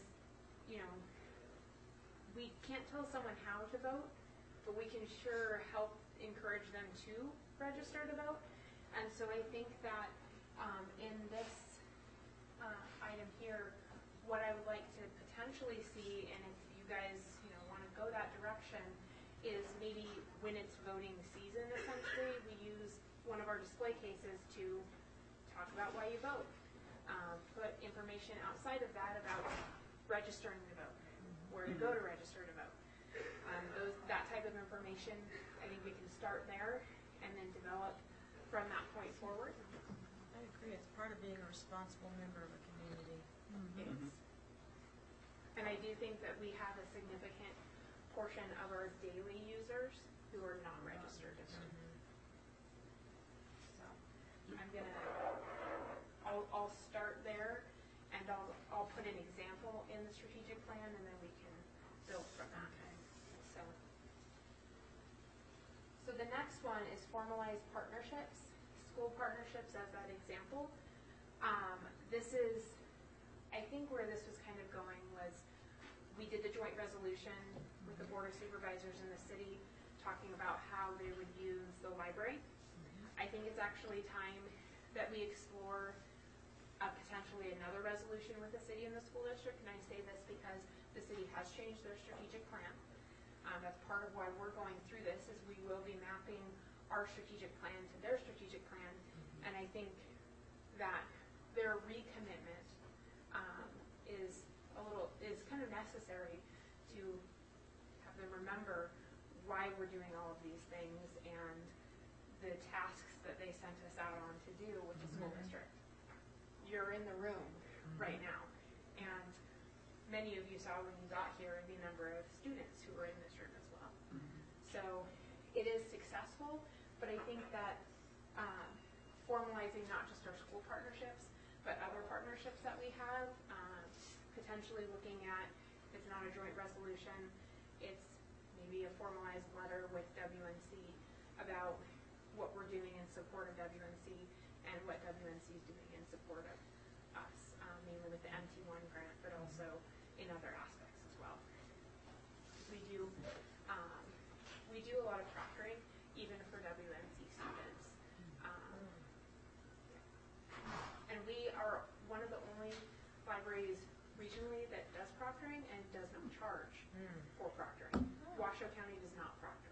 we can't tell someone how to vote, but we can sure help encourage them to register to vote. And so I think that in this item here, what I would like to potentially see, and if you guys want to go that direction, is maybe when it's voting season, essentially, we use one of our display cases to talk about why you vote. Put information outside of that about registering to vote, where to go to register to vote. That type of information, I think we can start there and then develop from that point forward. I agree, it's part of being a responsible member of a community. Yes. And I do think that we have a significant portion of our daily users who are non-registered in there. So I'm gonna, I'll start there, and I'll put an example in the strategic plan, and then we can build from that. So the next one is formalized partnerships, school partnerships as that example. This is, I think where this was kind of going was, we did the joint resolution with the Board of Supervisors in the city, talking about how they would use the library. I think it's actually time that we explore potentially another resolution with the city and the school district, and I say this because the city has changed their strategic plan. That's part of why we're going through this, is we will be mapping our strategic plan to their strategic plan, and I think that their recommitment is kind of necessary to have them remember why we're doing all of these things and the tasks that they sent us out on to do with the school district. You're in the room right now, and many of you saw when you got here the number of students who were in this room as well. So it is successful, but I think that formalizing not just our school partnerships, but other partnerships that we have, potentially looking at, if it's not a joint resolution, it's maybe a formalized letter with WNC about what we're doing in support of WNC and what WNC is doing in support of us, mainly with the MT1 grant, but also in other aspects as well. We do a lot of proctoring, even for WNC students. And we are one of the only libraries regionally that does proctoring and does not charge for proctoring. Washoe County does not proctor.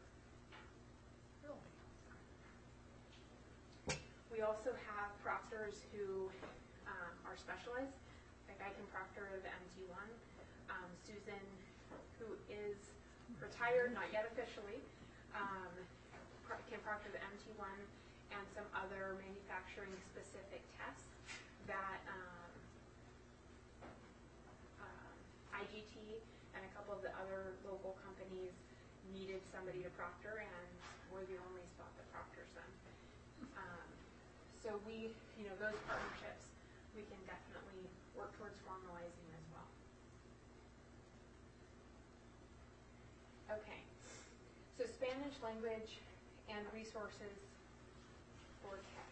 We also have proctors who are specialized. Like I can proctor the MT1. Susan, who is retired, not yet officially, can proctor the MT1 and some other manufacturing specific tests that IGT and a couple of the other local companies needed somebody to proctor, and we're the only spot that proctors them. So we, those partnerships, we can definitely work towards formalizing as well. Okay, so Spanish language and resources for tech.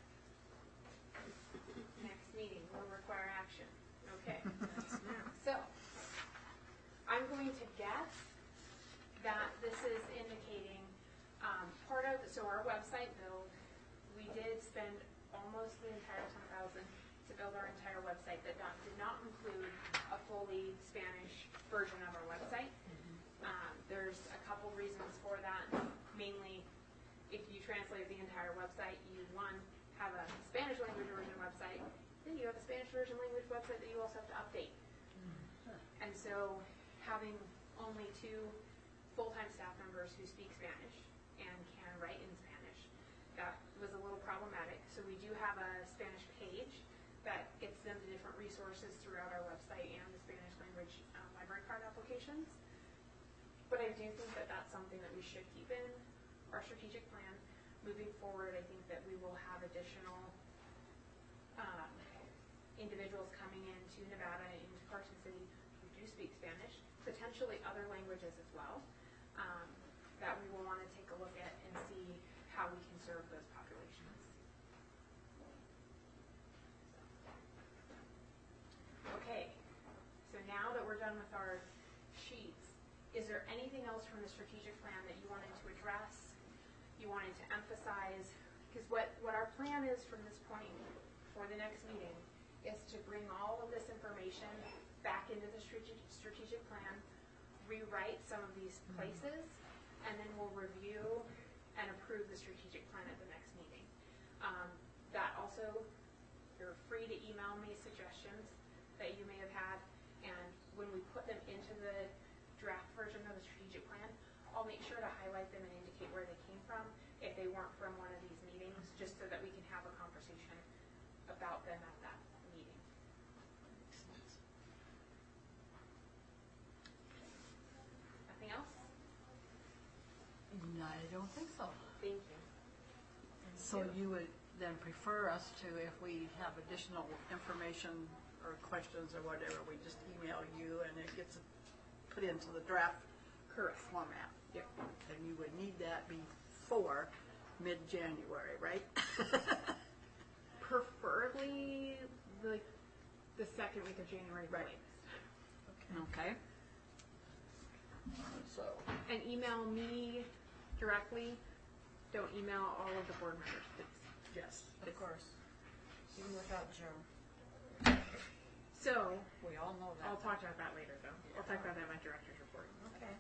Next meeting will require action. Okay, so I'm going to guess that this is indicating so our website build, we did spend almost the entire $10,000 to build our entire website that did not include a fully Spanish version of our website. There's a couple reasons for that. Mainly, if you translate the entire website, you, one, have a Spanish language version website, then you have a Spanish version language website that you also have to update. And so having only 2 full-time staff members who speak Spanish and can write in Spanish, that was a little problematic. So we do have a Spanish page that gets them to different resources throughout our website and the Spanish language library card applications. But I do think that that's something that we should keep in our strategic plan. Moving forward, I think that we will have additional individuals coming into Nevada, into Carson City, who do speak Spanish, potentially other languages as well, that we will want to take a look at and see how we can serve those populations. Okay, so now that we're done with our sheets, is there anything else from the strategic plan that you wanted to address, you wanted to emphasize? Because what our plan is from this point for the next meeting is to bring all of this information back into the strategic plan, rewrite some of these places, and then we'll review and approve the strategic plan at the next meeting. That also, you're free to email me suggestions that you may have had, and when we put them into the draft version of the strategic plan, I'll make sure to highlight them and indicate where they came from if they weren't from one of these meetings, just so that we can have a conversation about them at that meeting. Nothing else? don't think so. Thank you. So you would then prefer us to, if we have additional information or questions or whatever, we just email you and it gets put into the draft Correct. format? Yep. And you would need that before mid-January, right? Preferably the second week of January. Right. Okay. So, And email me directly. Don't email all of the board members, please. yes, Of course. Even without Joe. So, we all know that. I'll talk about that later, though. I'll talk about that in my director's report. Okay.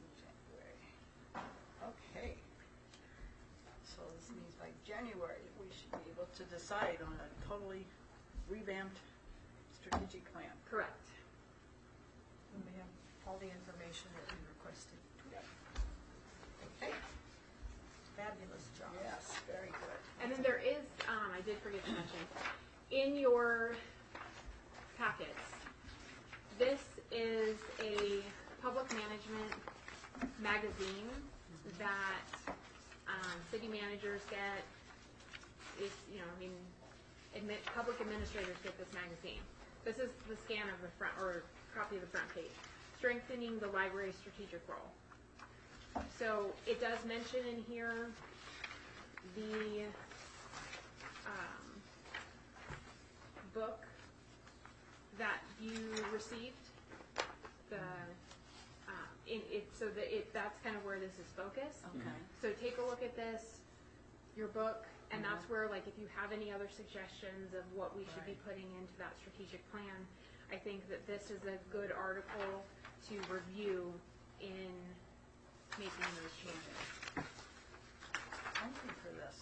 Okay. So this means by January, we should be able to decide on a totally revamped strategic plan. Correct. And we have all the information that we requested. Okay. Fabulous job. Yes, very good. And then there is, I did forget to mention, in your packets, this is a public management magazine that city managers get. It's, public administrators get this magazine. This is the scan of the front, or copy of the front page. Strengthening the library's strategic role. So it does mention in here the book that you received. That's kind of where this is focused. Okay. So take a look at this, your book, and that's where, like, if you have any other suggestions of what we should be putting into that strategic plan, I think that this is a good article to review in making those changes. Thank you for this.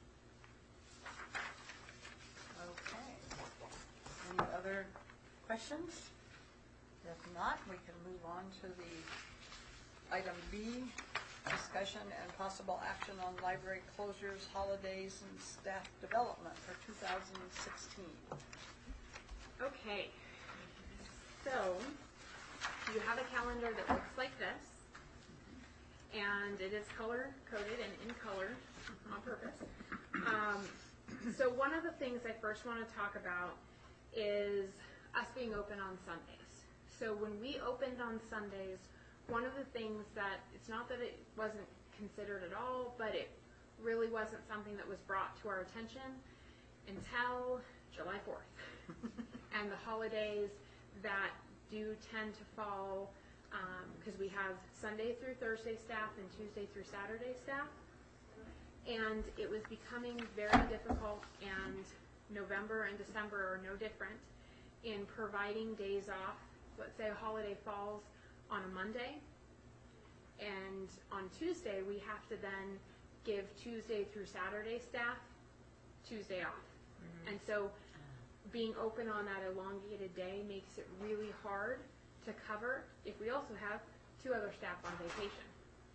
Okay. Any other questions? If not, we can move on to the item B, discussion and possible action on library closures, holidays, and staff development for 2016. Okay, so you have a calendar that looks like this, and it is color-coded and in color on purpose. So one of the things I first want to talk about is us being open on Sundays. So when we opened on Sundays, one of the things that, it's not that it wasn't considered at all, but it really wasn't something that was brought to our attention until July 4th. And the holidays that do tend to fall, because we have Sunday through Thursday staff and Tuesday through Saturday staff. And it was becoming very difficult, and November and December are no different, in providing days off. Let's say a holiday falls on a Monday, and on Tuesday we have to then give Tuesday through Saturday staff Tuesday off. And so being open on that elongated day makes it really hard to cover if we also have two other staff on vacation.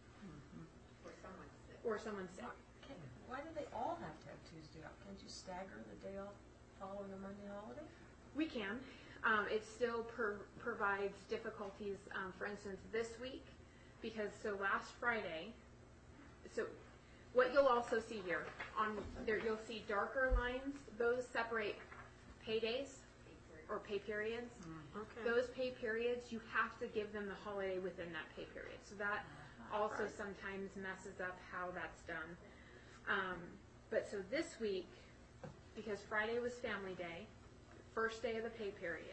Or someone's sick. Okay. Why do they all have to have Tuesday off? Can't you stagger the day off following a Monday holiday? We can. It still provides difficulties, for instance, this week, because last Friday, so what you'll also see here, on there you'll see darker lines, those separate paydays or pay periods. Okay. Those pay periods, you have to give them the holiday within that pay period. So that also sometimes messes up how that's done. But so this week, because Friday was Family Day, first day of the pay period,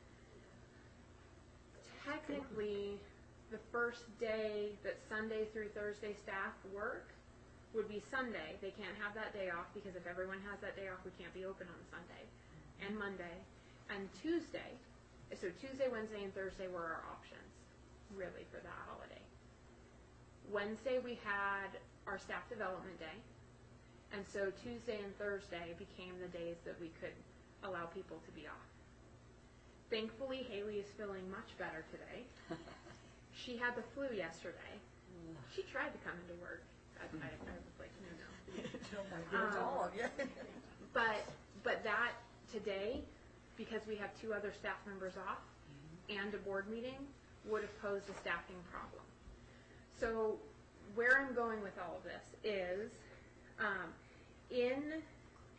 technically the first day that Sunday through Thursday staff work would be Sunday. They can't have that day off, because if everyone has that day off, we can't be open on Sunday and Monday. And Tuesday, so Tuesday, Wednesday, and Thursday were our options, really, for that holiday. Wednesday we had our staff development day, and so Tuesday and Thursday became the days that we could allow people to be off. Thankfully, Haley is feeling much better today. She had the flu yesterday. She tried to come into work. I was like, no. All of you. But that today, because we have two other staff members off and a board meeting, would have posed a staffing problem. So where I'm going with all of this is, in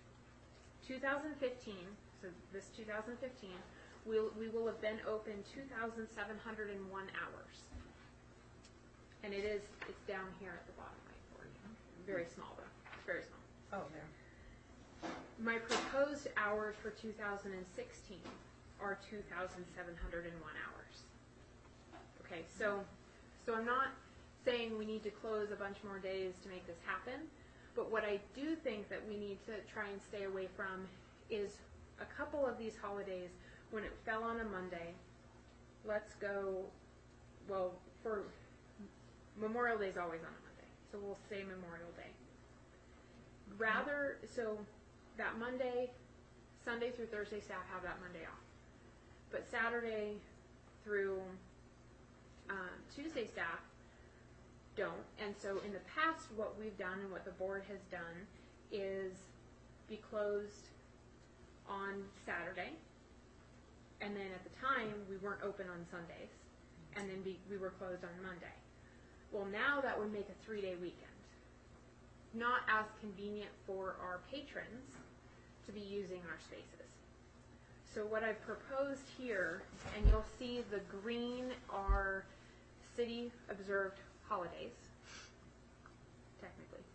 2015, so this 2015, we will have been open 2,701 hours. And it's down here at the bottom right for you. Very small though, very small. Oh, there. My proposed hours for 2016 are 2,701 hours. Okay, so I'm not saying we need to close a bunch more days to make this happen, but what I do think that we need to try and stay away from is a couple of these holidays when it fell on a Monday. Let's go, well, for Memorial Day is always on a Monday, so we'll say Memorial Day. Rather, so that Monday, Sunday through Thursday staff have that Monday off. But Saturday through Tuesday staff don't. And so in the past, what we've done and what the board has done is be closed on Saturday. And then at the time, we weren't open on Sundays. And then we were closed on Monday. Well, now that would make a 3-day weekend. Not as convenient for our patrons to be using our spaces. So what I've proposed here, and you'll see the green are city observed holidays, technically.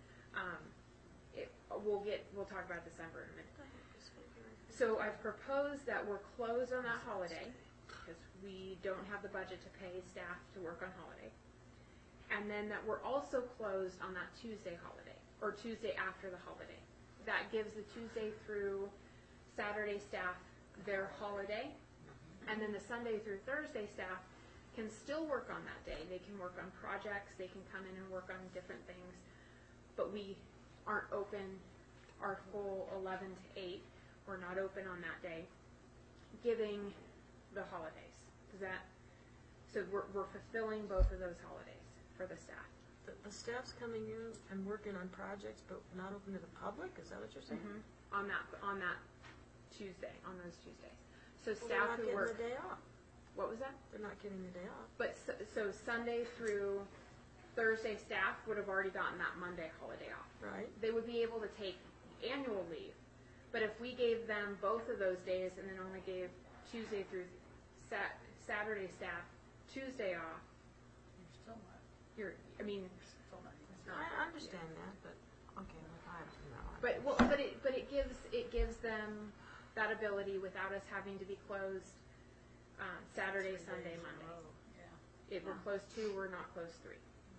We'll talk about December in a minute. So I've proposed that we're closed on that holiday because we don't have the budget to pay staff to work on holiday. And then that we're also closed on that Tuesday holiday, or Tuesday after the holiday. That gives the Tuesday through Saturday staff their holiday, and then the Sunday through Thursday staff can still work on that day. They can work on projects, they can come in and work on different things, but we aren't open our full 11 to 8. We're not open on that day, giving the holidays. So we're fulfilling both of those holidays for the staff. The staff's coming in and working on projects, but not open to the public? Is that what you're saying? Mm-hmm. On that Tuesday, on those Tuesdays. So Well, staff they're who not work. getting the day off. What was that? They're not getting the day off. But so Sunday through Thursday staff would have already gotten that Monday holiday off. Right. They would be able to take annual leave. But if we gave them both of those days and then only gave Tuesday through Saturday staff Tuesday off, You're still not. Still not. It's not. I understand that, but okay, I have to know. But it gives them that ability without us having to be closed Saturday, Sunday, Monday. Yeah. If we're closed 2, we're not closed 3.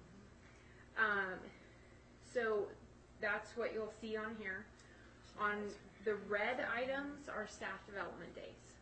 So that's what you'll see on here. On the red items are staff development days.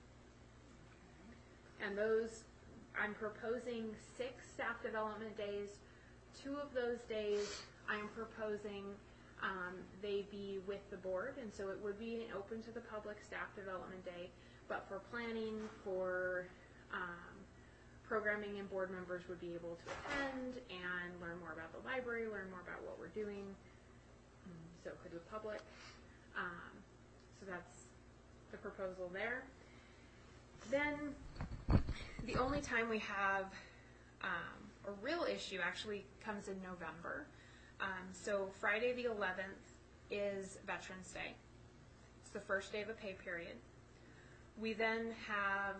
And those, I'm proposing 6 staff development days. 2 of those days I'm proposing they be with the board, and so it would be an open to the public staff development day, but for planning, for programming, and board members would be able to attend and learn more about the library, learn more about what we're doing. So could the public. So that's the proposal there. Then the only time we have a real issue actually comes in November. So Friday the 11th is Veterans Day. It's the first day of the pay period. We then have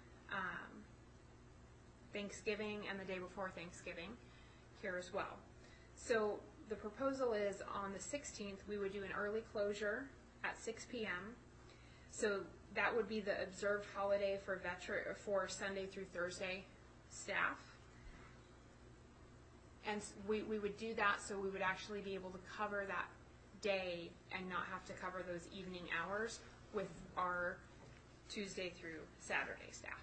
Thanksgiving and the day before Thanksgiving here as well. So the proposal is on the 16th we would do an early closure at 6 p.m. So that would be the observed holiday for Sunday through Thursday staff. And we would do that so we would actually be able to cover that day and not have to cover those evening hours with our Tuesday through Saturday staff.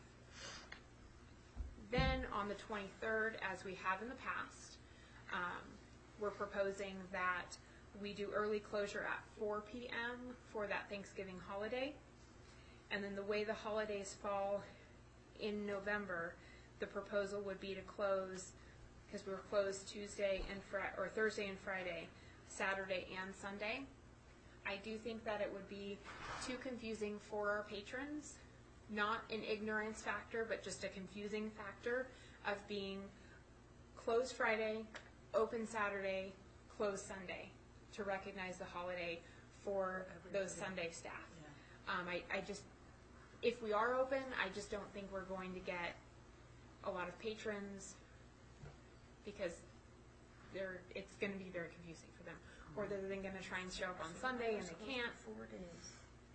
Then on the 23rd, as we have in the past, we're proposing that we do early closure at 4 p.m. for that Thanksgiving holiday. And then the way the holidays fall in November, the proposal would be to close, because we were closed Thursday and Friday, Saturday and Sunday. I do think that it would be too confusing for our patrons, not an ignorance factor, but just a confusing factor of being closed Friday open Saturday, close Sunday, to recognize the holiday for those Sunday staff. I just, if we are open, I just don't think we're going to get a lot of patrons, because it's going to be very confusing for them. Or they're then going to try and show up on Sunday and they can't. 4 days.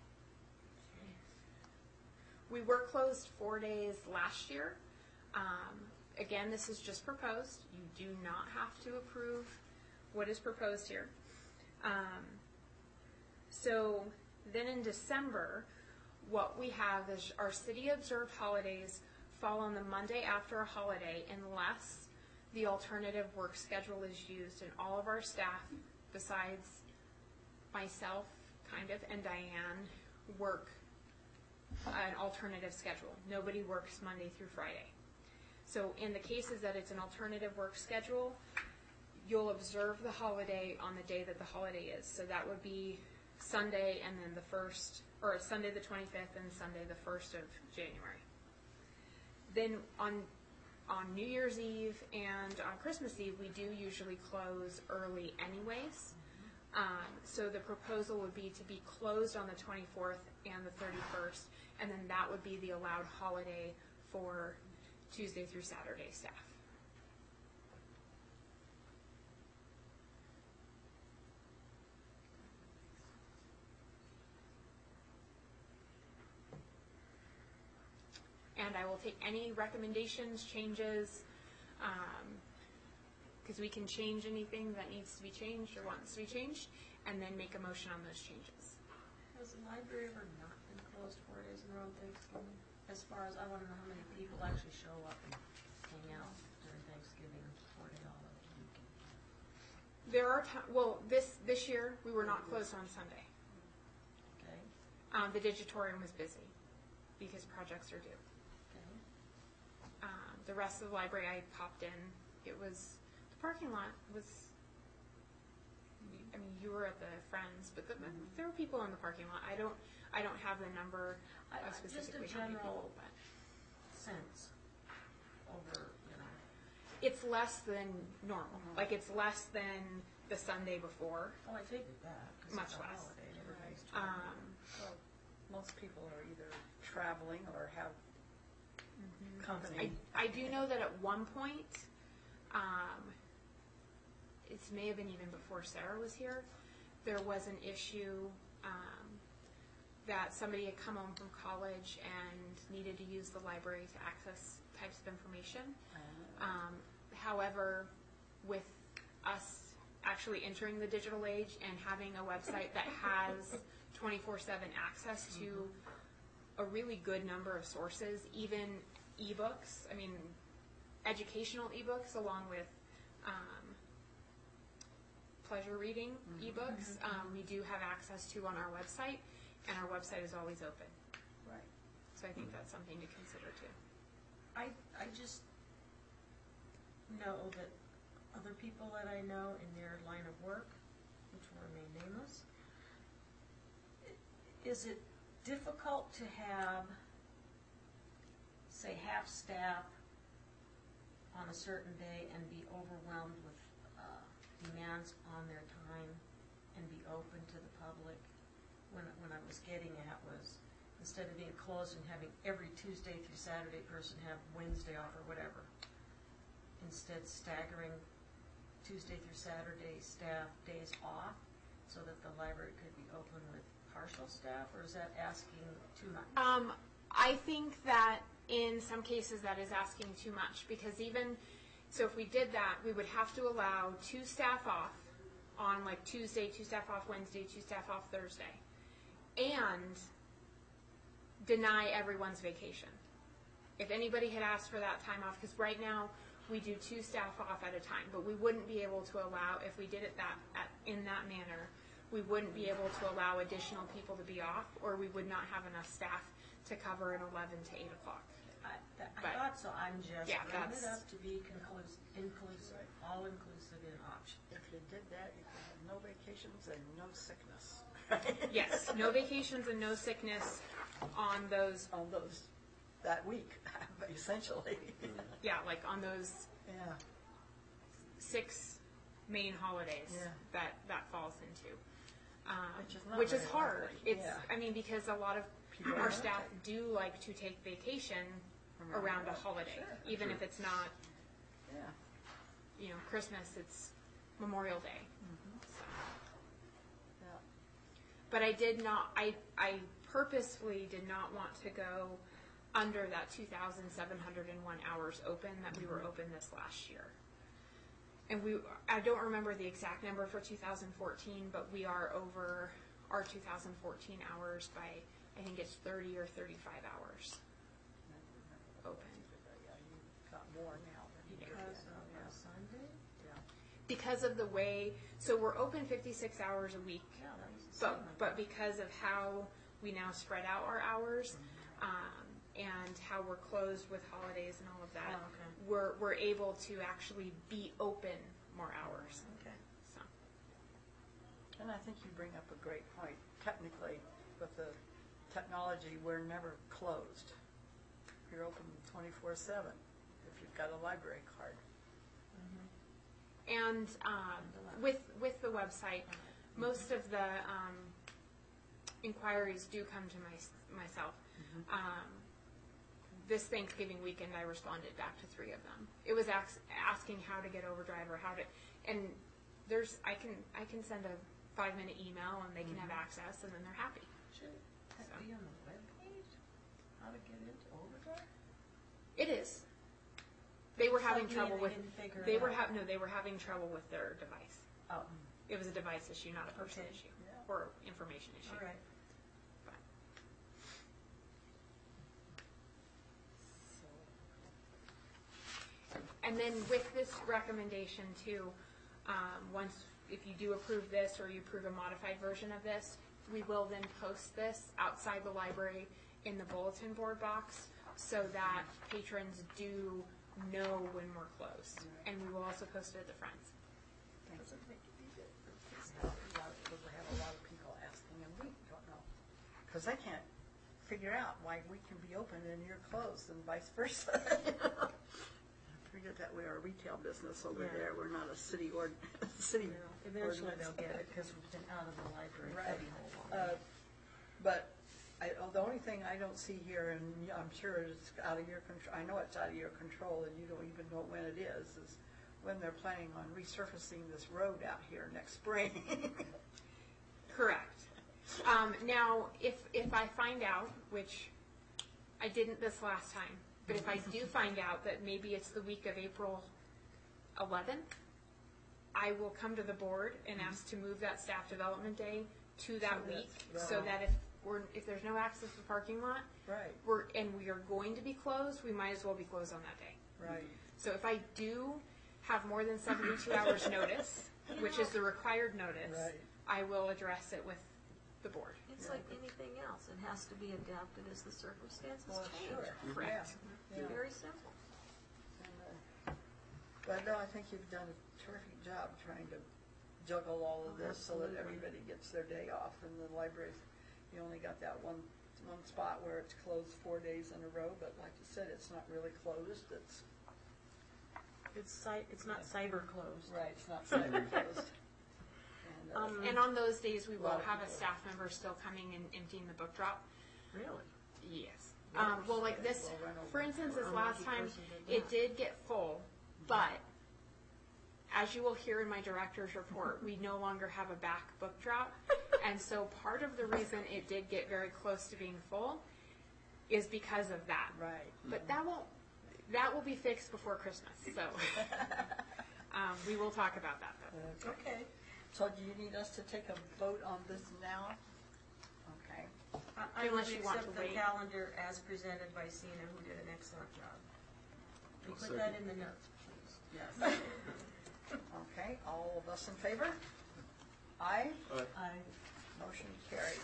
We were closed 4 days last year. Again, this is just proposed. You do not have to approve what is proposed here. So then in December, what we have is our city observed holidays fall on the Monday after a holiday unless the alternative work schedule is used, and all of our staff, besides myself, kind of, and Diane, work an alternative schedule. Nobody works Monday through Friday. So in the cases that it's an alternative work schedule, you'll observe the holiday on the day that the holiday is. So that would be Sunday and then the 1st, or Sunday the 25th and Sunday the 1st of January. Then on New Year's Eve and on Christmas Eve, we do usually close early anyways. So the proposal would be to be closed on the 24th and the 31st, and then that would be the allowed holiday for Tuesday through Saturday staff. And I will take any recommendations, changes, because we can change anything that needs to be changed or wants to be changed, and then make a motion on those changes. Has the library ever not been closed 4 days in a row on Thanksgiving? As far as, I want to know how many people actually show up and hang out during Thanksgiving 4-day holiday weekend. There are this year we were not closed on Sunday. Okay, The Digitorium was busy because projects are due. okay. The rest of the library I popped in. It was, the parking lot was, I mean, you were at the Friends, but there were people in the parking lot. I don't have the number of specifically just a how many general people, but sense over, it's less than normal. Like, it's less than the Sunday before. Oh, I figured that, because Much it's a less. holiday and everybody's Well, most people are either traveling or have company. I do know that at one point, it may have been even before Sarah was here, there was an issue that somebody had come home from college and needed to use the library to access types of information. However, with us actually entering the digital age and having a website that has 24/7 access to a really good number of sources, even ebooks, I mean, educational ebooks along with pleasure reading ebooks, we do have access to on our website, and our website is always open. Right. So I think that's something to consider too. I just know that other people that I know in their line of work, which will remain nameless, is it difficult to have, say, half staff on a certain day and be overwhelmed with demands on their time and be open to the public? When I was getting at was, instead of being closed and having every Tuesday through Saturday person have Wednesday off or whatever, instead staggering Tuesday through Saturday staff days off so that the library could be open with partial staff, or is that asking too much? I think that in some cases that is asking too much, because even, so if we did that, we would have to allow 2 staff off on like Tuesday, 2 staff off Wednesday, 2 staff off Thursday, and deny everyone's vacation. If anybody had asked for that time off, because right now we do 2 staff off at a time, but we wouldn't be able to allow, if we did it in that manner, we wouldn't be able to allow additional people to be off, or we would not have enough staff to cover an 11 to 8 o'clock. I thought so. I'm just Yeah, bringing it that's- up to be inclusive, all-inclusive in option. If you did that, you could have no vacations and no sickness. Yes, no vacations and no sickness on those, On those, that week, essentially. yeah, like on those Yeah. 6 main holidays Yeah. that falls into. Which is not Which is very hard. likely. It's, Yeah. I mean, because a lot of People our are staff do like to take vacation around a holiday, Sure. even if it's not, Yeah. Christmas, it's Memorial Day. So. Yeah. But I did not, I purposefully did not want to go under that 2,701 hours open that we were open this last year. And I don't remember the exact number for 2014, but we are over our 2014 hours by, I think it's 30 or 35 hours open. Yeah, you've got more now than you did. Because of a Sunday? Yeah. Because of the way, so we're open 56 hours a week, Yeah, that was the same. but because of how we now spread out our hours, and how we're closed with holidays and all of that, Oh, okay. we're able to actually be open more hours. Okay. So. And I think you bring up a great point. Technically, with the technology, we're never closed. You're open 24/7 if you've got a library card. And with the website, most of the inquiries do come to myself. This Thanksgiving weekend, I responded back to 3 of them. It was asking how to get Overdrive or how to, and I can send a 5-minute email and they can have access and then they're happy. Should that be on the webpage? How to get into Overdrive? It is. They were having Like me, trouble they with. didn't figure They it were out. they were having trouble with their device. Oh, It was a device issue, not a person Okay. issue Yeah. or information issue. all right. But- And then with this recommendation too, if you do approve this or you approve a modified version of this, we will then post this outside the library in the bulletin board box so that patrons do know when we're closed. And we will also post it at the Friends. Does it make it easier? Because we have a lot of people asking, and we don't know. Because they can't figure out why we can be open and you're closed, and vice versa. Forget that we are a retail business over Yeah. there. We're not a city or city. Eventually ordinance. they'll get it because we've been out of the library Right. for a whole while. But the only thing I don't see here, and I'm sure it's out of your control, I know it's out of your control, and you don't even know when it is when they're planning on resurfacing this road out here next spring. Correct. Now, if I find out, which I didn't this last time, but if I do find out that maybe it's the week of April 11th, I will come to the board and ask to move that staff development day to that So week, that's- so that if there's no access to the parking lot, Right, we are going to be closed, we might as well be closed on that day. right. So if I do have more than 72 hours notice, which is the required notice, Right. I will address it with the board. It's like anything else, it has to be adapted as the circumstances Well, change. sure. Correct. Yeah. Very simple. And, but no, I think you've done a terrific job trying to juggle all of this so that everybody gets their day off. And the libraries, you only got that one spot where it's closed 4 days in a row, but like you said, it's not really closed. It's not cyber closed. Right, it's not cyber closed. And, And on those days, we will lot of have a people. staff member still coming and emptying the book drop. Really? Yes. Well, like this, We'll run over. for instance, this A last lucky time, person did it that. did get full, but as you will hear in my director's report, we no longer have a back book drop. And so part of the reason it did get very close to being full is because of that. Right. But that will be fixed before Christmas, so we will talk about that though. Okay. So do you need us to take a vote on this now? Okay. I would Unless you want accept to the wait. calendar as presented by Sina, who did an excellent job. We I'll put that second. in the notes, please. Yes. Okay, all of us in favor? Aye? Motion carried.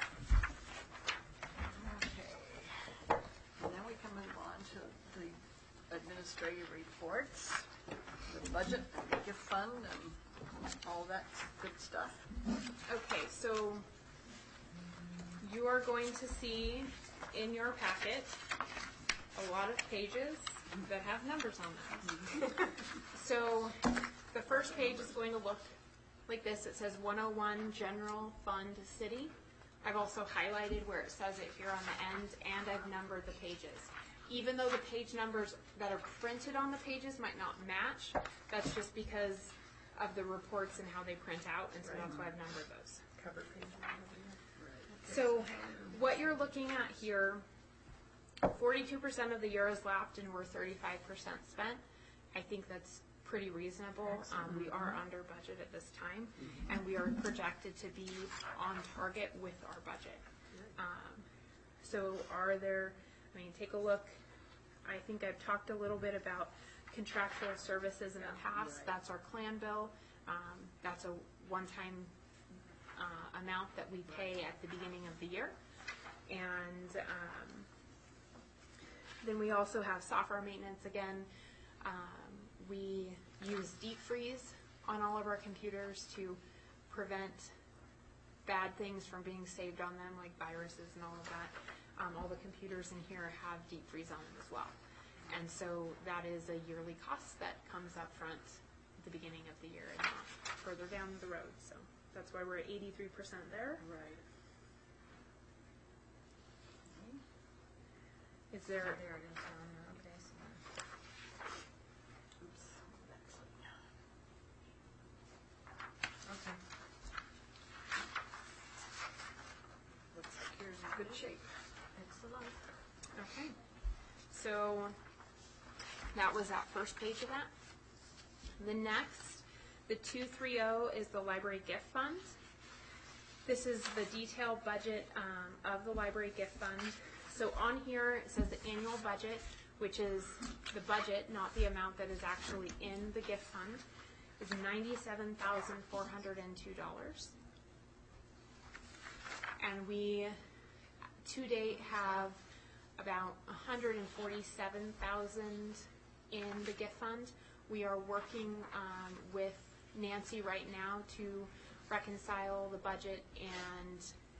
Okay. And then we can move on to the administrative reports, the budget, the gift fund, and all that good stuff. Okay, so you are going to see in your packet a lot of pages that have numbers on them. So the first page is going to look like this. It says 101 General Fund City. I've also highlighted where it says it here on the end, and I've numbered the pages. Even though the page numbers that are printed on the pages might not match, that's just because of the reports and how they print out, and so that's why I've numbered those. Cover page. So what you're looking at here, 42% of the year is left and we're 35% spent. I think that's pretty reasonable. We are under budget at this time, and we are projected to be on target with our budget. So are there, I mean, take a look. I think I've talked a little bit about contractual services in the past. That's our clan bill. That's a one-time amount that we pay at the beginning of the year. And then we also have software maintenance again. We use deep freeze on all of our computers to prevent bad things from being saved on them, like viruses and all of that. All the computers in here have deep freeze on them as well. And so that is a yearly cost that comes up front at the beginning of the year and not further down the road. So that's why we're at 83% there. Right. Is there, There it is on there, okay, so. Oops. Okay. Looks like yours is good shape. Excellent. okay. So that was that first page of that. The next, the 230 is the library gift fund. This is the detailed budget of the library gift fund. So on here it says the annual budget, which is the budget, not the amount that is actually in the gift fund, is $97,402. And we, to date, have about $147,000 in the gift fund. We are working with Nancy right now to reconcile the budget, and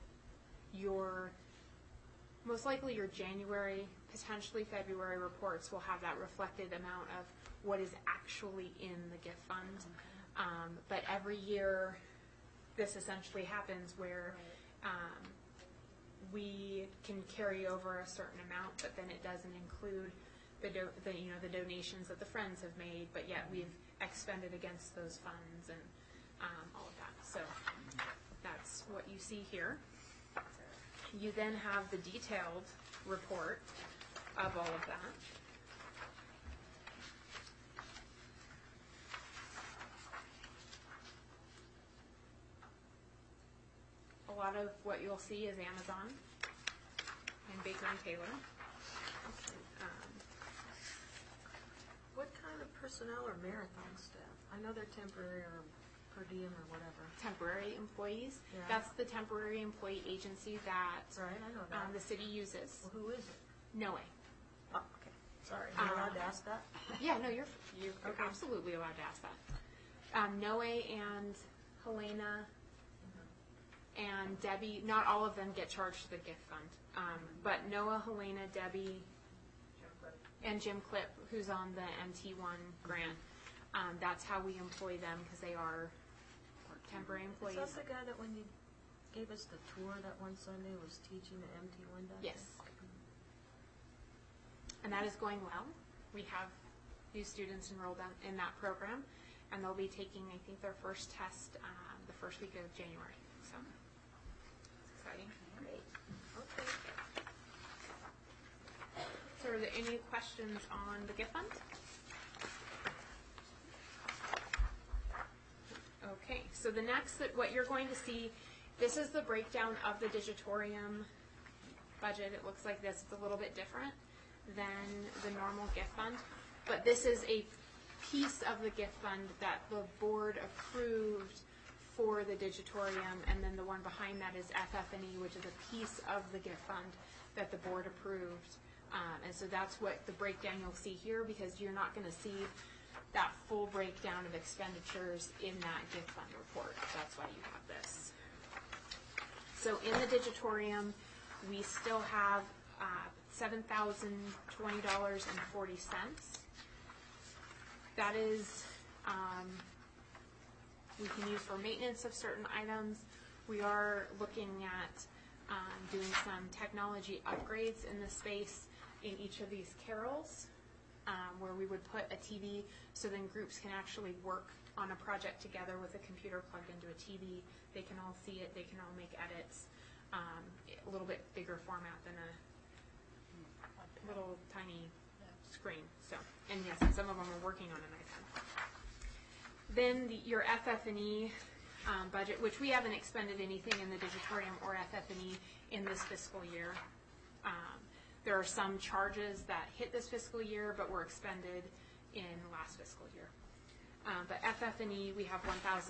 most likely your January, potentially February reports will have that reflected amount of what is actually in the gift fund. But every year, this essentially happens where we can carry over a certain amount, but then it doesn't include the donations that the Friends have made, but yet we've expended against those funds and all of that. So that's what you see here. You then have the detailed report of all of that. A lot of what you'll see is Amazon and Baker and Taylor. What kind of personnel are marathon staff? I know they're temporary or per diem or whatever. Temporary employees. Yeah. That's the temporary employee agency that Right, I know that. the city uses. Well, who is it? Noe. Oh, okay. Sorry, am I allowed to ask that? Yeah, no, you're Okay. absolutely allowed to ask that. Noe and Helena and Debbie, not all of them get charged to the gift fund, but Noah, Helena, Debbie, and Jim Clip, who's on the MT1 grant, that's how we employ them because they are temporary employees. Is that the guy that when you gave us the tour that one Sunday was teaching the MT1 down Yes. And that is going well. We have new students enrolled in that program, and they'll be taking, I think, their first test the first week of January. So it's exciting. Great. Okay. So are there any questions on the gift fund? Okay, so the next, what you're going to see, this is the breakdown of the Digitorium budget. It looks like this. It's a little bit different than the normal gift fund, but this is a piece of the gift fund that the board approved for the Digitorium, and then the one behind that is FF&E, which is a piece of the gift fund that the board approved. And so that's what the breakdown you'll see here, because you're not going to see that full breakdown of expenditures in that gift fund report. That's why you have this. So in the Digitorium, we still have $7,020.40. That is we can use for maintenance of certain items. We are looking at doing some technology upgrades in the space in each of these carols, where we would put a TV so then groups can actually work on a project together with a computer plugged into a TV. They can all see it, they can all make edits. A little bit bigger format than a little tiny screen. So, and yes, some of them are working on an iPad. Then your FF&E budget, which we haven't expended anything in the Digitorium or FF&E in this fiscal year. There are some charges that hit this fiscal year but were expended in last fiscal year. But FF&E, we have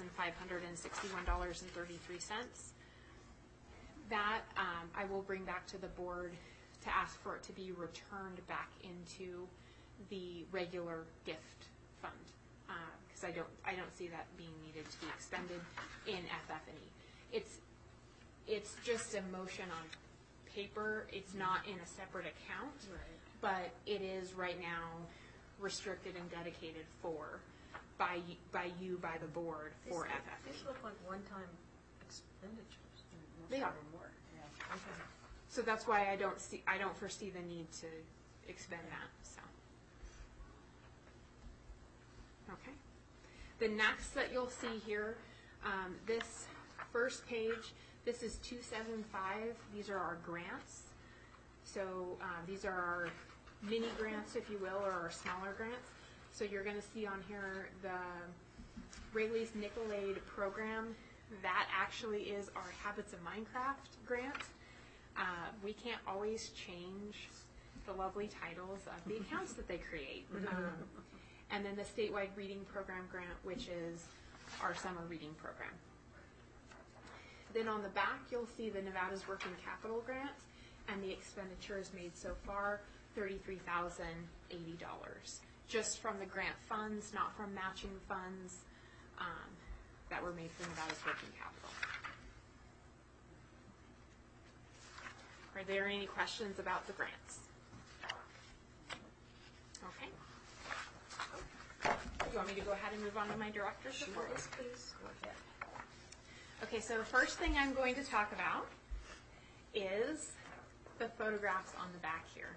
$1,561.33. That I will bring back to the board to ask for it to be returned back into the regular gift fund, because I don't see that being needed to be expended in FF&E. It's just a motion on paper. It's not in a separate account, but it is right now restricted and dedicated by the board for FF&E. These look like one-time expenditures. They are. So that's why I don't foresee the need to expend that. So, okay. The next that you'll see here, this first page, this is 275. These are our grants. So these are our mini grants, if you will, or our smaller grants. So you're going to see on here the Rayleigh's Nickel Aid program. That actually is our Habits of Minecraft grant. We can't always change the lovely titles of the accounts that they create. And then the statewide reading program grant, which is our summer reading program. Then on the back, you'll see the Nevada's Working Capital grant and the expenditures made so far, $33,080. Just from the grant funds, not from matching funds that were made for Nevada's Working Capital. Are there any questions about the grants? Okay. Do you want me to go ahead and move on to my director's report? Yes, please. Go ahead. Okay, so the first thing I'm going to talk about is the photographs on the back here.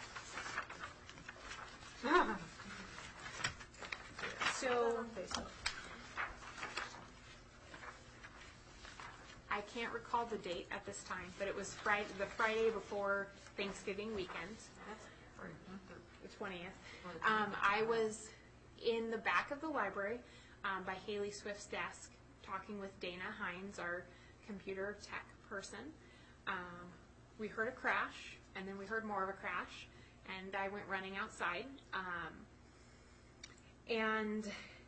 So I can't recall the date at this time, but it was the Friday before Thanksgiving weekend, the 20th. I was in the back of the library by Haley Swift's desk talking with Dana Hines, our computer tech person. We heard a crash, and then we heard more of a crash, and I went running outside. And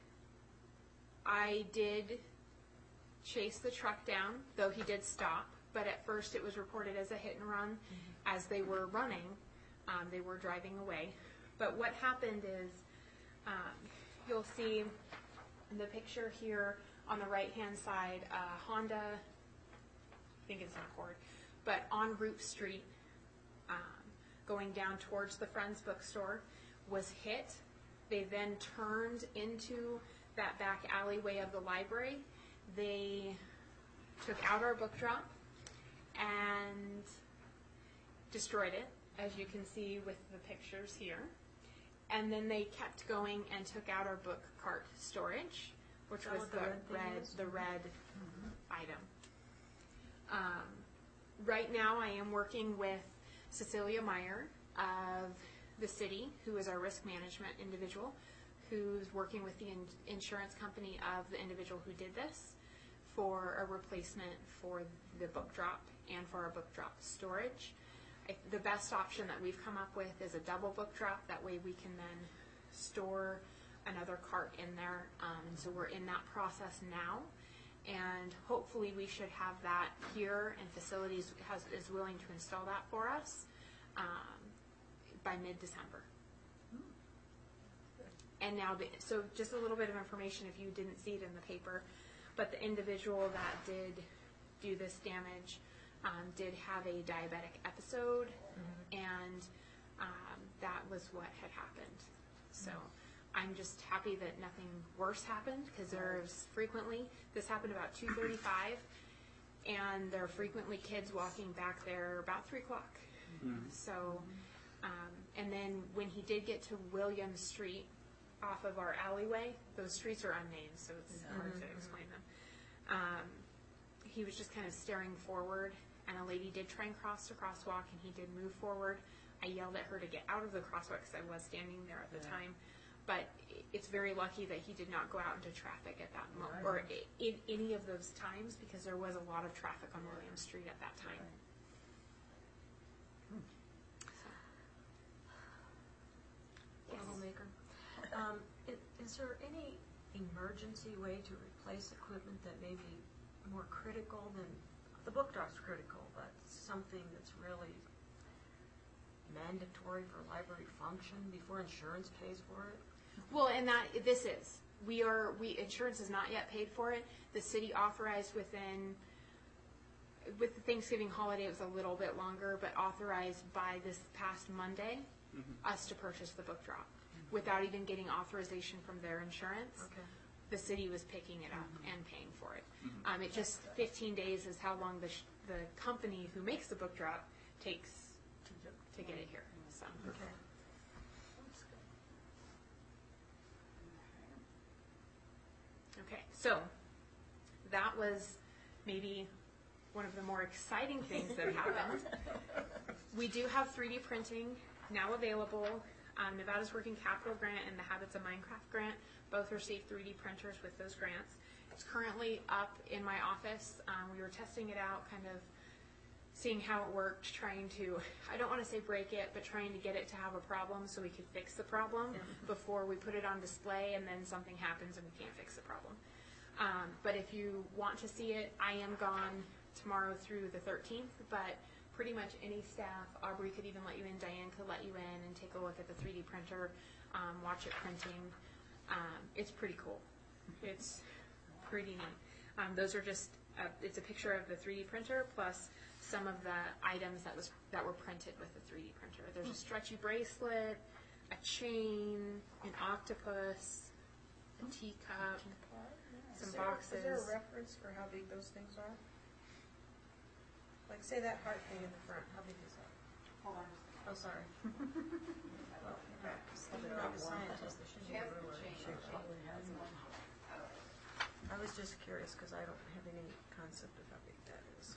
I did chase the truck down, though he did stop. But at first it was reported as a hit and run. As they were running, they were driving away. But what happened is, you'll see in the picture here on the right-hand side, Honda, I think it's an Accord, but on Root Street, going down towards the Friends bookstore, was hit. They then turned into that back alleyway of the library. They took out our book drop and destroyed it, as you can see with the pictures here. And then they kept going and took out our book cart storage, which was the red item. Right now I am working with Cecilia Meyer of the city, who is our risk management individual, who's working with the insurance company of the individual who did this for a replacement for the book drop and for our book drop storage. The best option that we've come up with is a double book drop. That way we can then store another cart in there. And so we're in that process now. And hopefully we should have that here, and facilities is willing to install that for us by mid-December. And now, so just a little bit of information if you didn't see it in the paper, but the individual that did do this damage did have a diabetic episode, and that was what had happened. So I'm just happy that nothing worse happened, because there's frequently, this happened about 2:35, and there are frequently kids walking back there about 3 o'clock. So, and then when he did get to William Street off of our alleyway, those streets are unnamed, so it's hard to explain them. He was just kind of staring forward, and a lady did try and cross the crosswalk, and he did move forward. I yelled at her to get out of the crosswalk because I was standing there at the time. But it's very lucky that he did not go out into traffic at that moment, or in any of those times, because there was a lot of traffic on William Street at that time. Troublemaker. Is there any emergency way to replace equipment that may be more critical than, the book drop's critical, but something that's really mandatory for library function before insurance pays for it? Well, and this is. Insurance is not yet paid for it. The city authorized with the Thanksgiving holiday, it was a little bit longer, but authorized by this past Monday, us to purchase the book drop without even getting authorization from their insurance. Okay. The city was picking it up and paying for it. It just 15 days is how long the company who makes the book drop takes to get it here. So. Okay. Okay, so that was maybe one of the more exciting things that happened. We do have 3D printing now available. Nevada's Working Capital Grant and the Habits of Minecraft Grant both received 3D printers with those grants. It's currently up in my office. We were testing it out, kind of seeing how it worked, trying to, I don't want to say break it, but trying to get it to have a problem so we could fix the problem before we put it on display, and then something happens and we can't fix the problem. But if you want to see it, I am gone tomorrow through the 13th, but pretty much any staff, Aubrey could even let you in, Diane could let you in and take a look at the 3D printer, watch it printing. It's pretty cool. It's pretty neat. Those are just, it's a picture of the 3D printer plus some of the items that were printed with the 3D printer. There's a stretchy bracelet, a chain, an octopus, a teacup, some boxes. Is there a reference for how big those things are? Like, say that heart thing in the front, how big is that? Hold on. Oh, sorry. Well, you're not a scientist, there should be a ruler. I was just curious, because I don't have any concept of how big that is.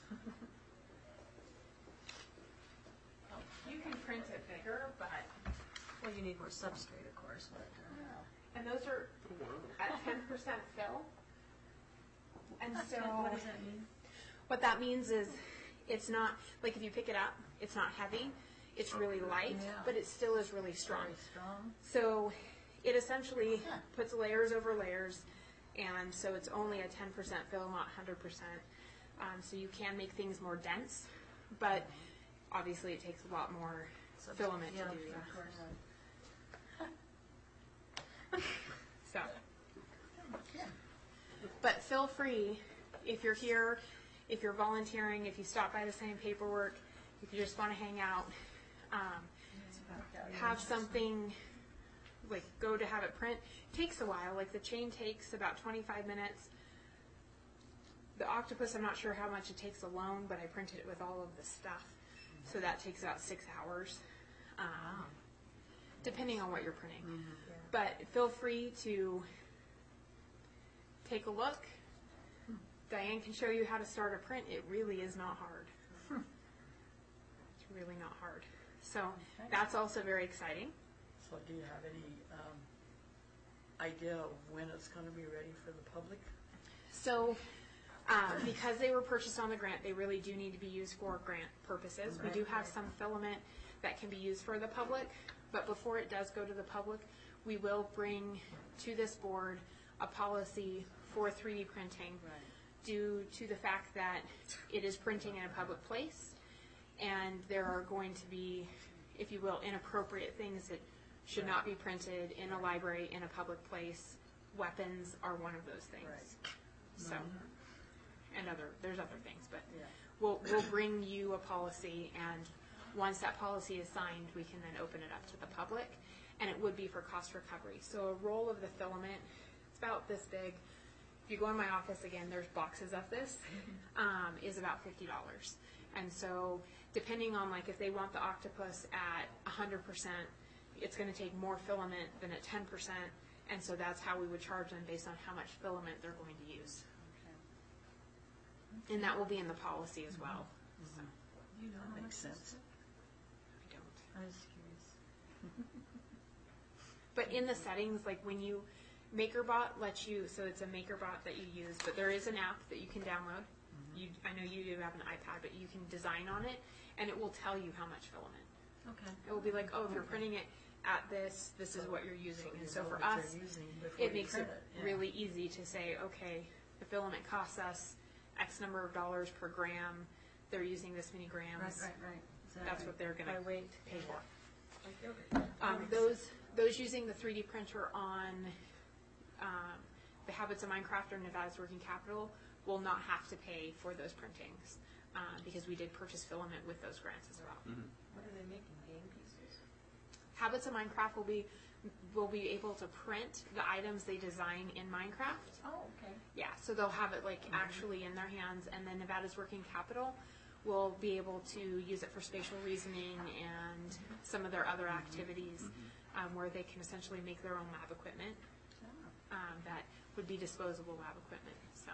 You can print it bigger, but, Well, you need more substrate, of course, but, and those are at 10% fill. And so, what does that mean? what that means is, it's not, like if you pick it up, it's not heavy, it's really light, but it still is really strong. So it essentially puts layers over layers, and so it's only a 10% fill, not 100%. So you can make things more dense, but obviously it takes a lot more filament to do that. Of course. So, but feel free, if you're here, if you're volunteering, if you stop by to sign paperwork, if you just want to hang out, have something, like go to have it print. It takes a while, like the chain takes about 25 minutes. The octopus, I'm not sure how much it takes alone, but I printed it with all of the stuff. So that takes about 6 hours, depending on what you're printing. But feel free to take a look. Diane can show you how to start a print. It really is not hard. It's really not hard. So that's also very exciting. So do you have any idea of when it's going to be ready for the public? So because they were purchased on the grant, they really do need to be used for grant purposes. We do have some filament that can be used for the public, but before it does go to the public, we will bring to this board a policy for 3D printing due to the fact that it is printing in a public place, and there are going to be, if you will, inappropriate things that should not be printed in a library, in a public place. Weapons are one of those things. So, and there's other things, but we'll bring you a policy, and once that policy is signed, we can then open it up to the public. and it would be for cost recovery. So a roll of the filament, it's about this big. If you go in my office again, there's boxes of this, is about $50. And so depending on like if they want the octopus at 100%, it's going to take more filament than at 10%. And so that's how we would charge them based on how much filament they're going to use. And that will be in the policy as well. So, You know how Makes much sense. I don't. I was curious. But in the settings, like when you, MakerBot lets you, so it's a MakerBot that you use, but there is an app that you can download. I know you do have an iPad, but you can design on it, and it will tell you how much filament. Okay. It will be like, oh, if you're printing it at this is what you're using. And so you know for what us, you're using before it you makes it print yeah. really easy to say, okay, the filament costs us X number of dollars per gram. They're using this many grams. Right. That's what they're going By to weight. pay for. Okay. Those using the 3D printer on the Habits of Minecraft or Nevada's Working Capital will not have to pay for those printings because we did purchase filament with those grants as well. What are they making, game pieces? Habits of Minecraft will be able to print the items they design in Minecraft. Oh, okay. Yeah, so they'll have it like actually in their hands, and then Nevada's Working Capital will be able to use it for spatial reasoning and some of their other activities where they can essentially make their own lab equipment that would be disposable lab equipment. So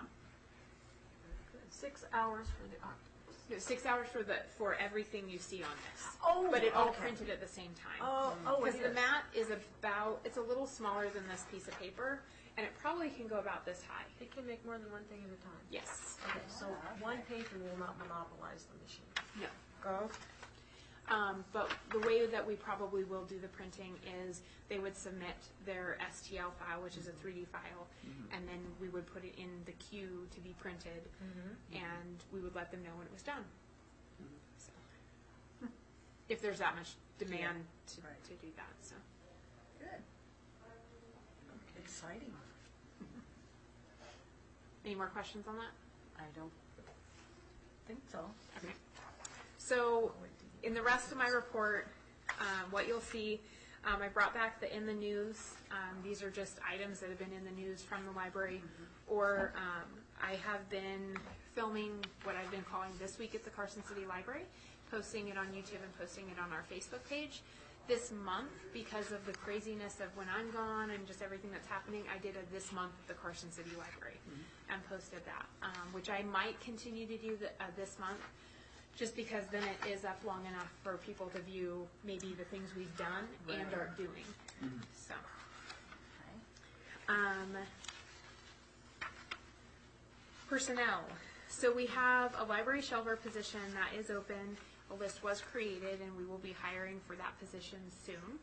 6 hours for the octopus. 6 hours for everything you see on this. Oh, But it all okay. printed at the same time. Oh, Because it the is. mat is it's a little smaller than this piece of paper, and it probably can go about this high. It can make more than one thing at a time. Yes. Okay, so one patron will not monopolize the machine. No. Go. But the way that we probably will do the printing is they would submit their STL file, which is a 3D file, and then we would put it in the queue to be printed, and we would let them know when it was done. So, if there's that much demand to do that. So. Good. Exciting. Any more questions on that? I don't think so. Okay. So, in the rest of my report, what you'll see, I brought back the in the news. These are just items that have been in the news from the library, or I have been filming what I've been calling This Week at the Carson City Library, posting it on YouTube and posting it on our Facebook page. This month, because of the craziness of when I'm gone and just everything that's happening, I did a This Month at the Carson City Library and posted that, which I might continue to do this month, just because then it is up long enough for people to view maybe the things we've done and are doing. So, personnel. So we have a library shelver position that is open. A list was created, and we will be hiring for that position soon.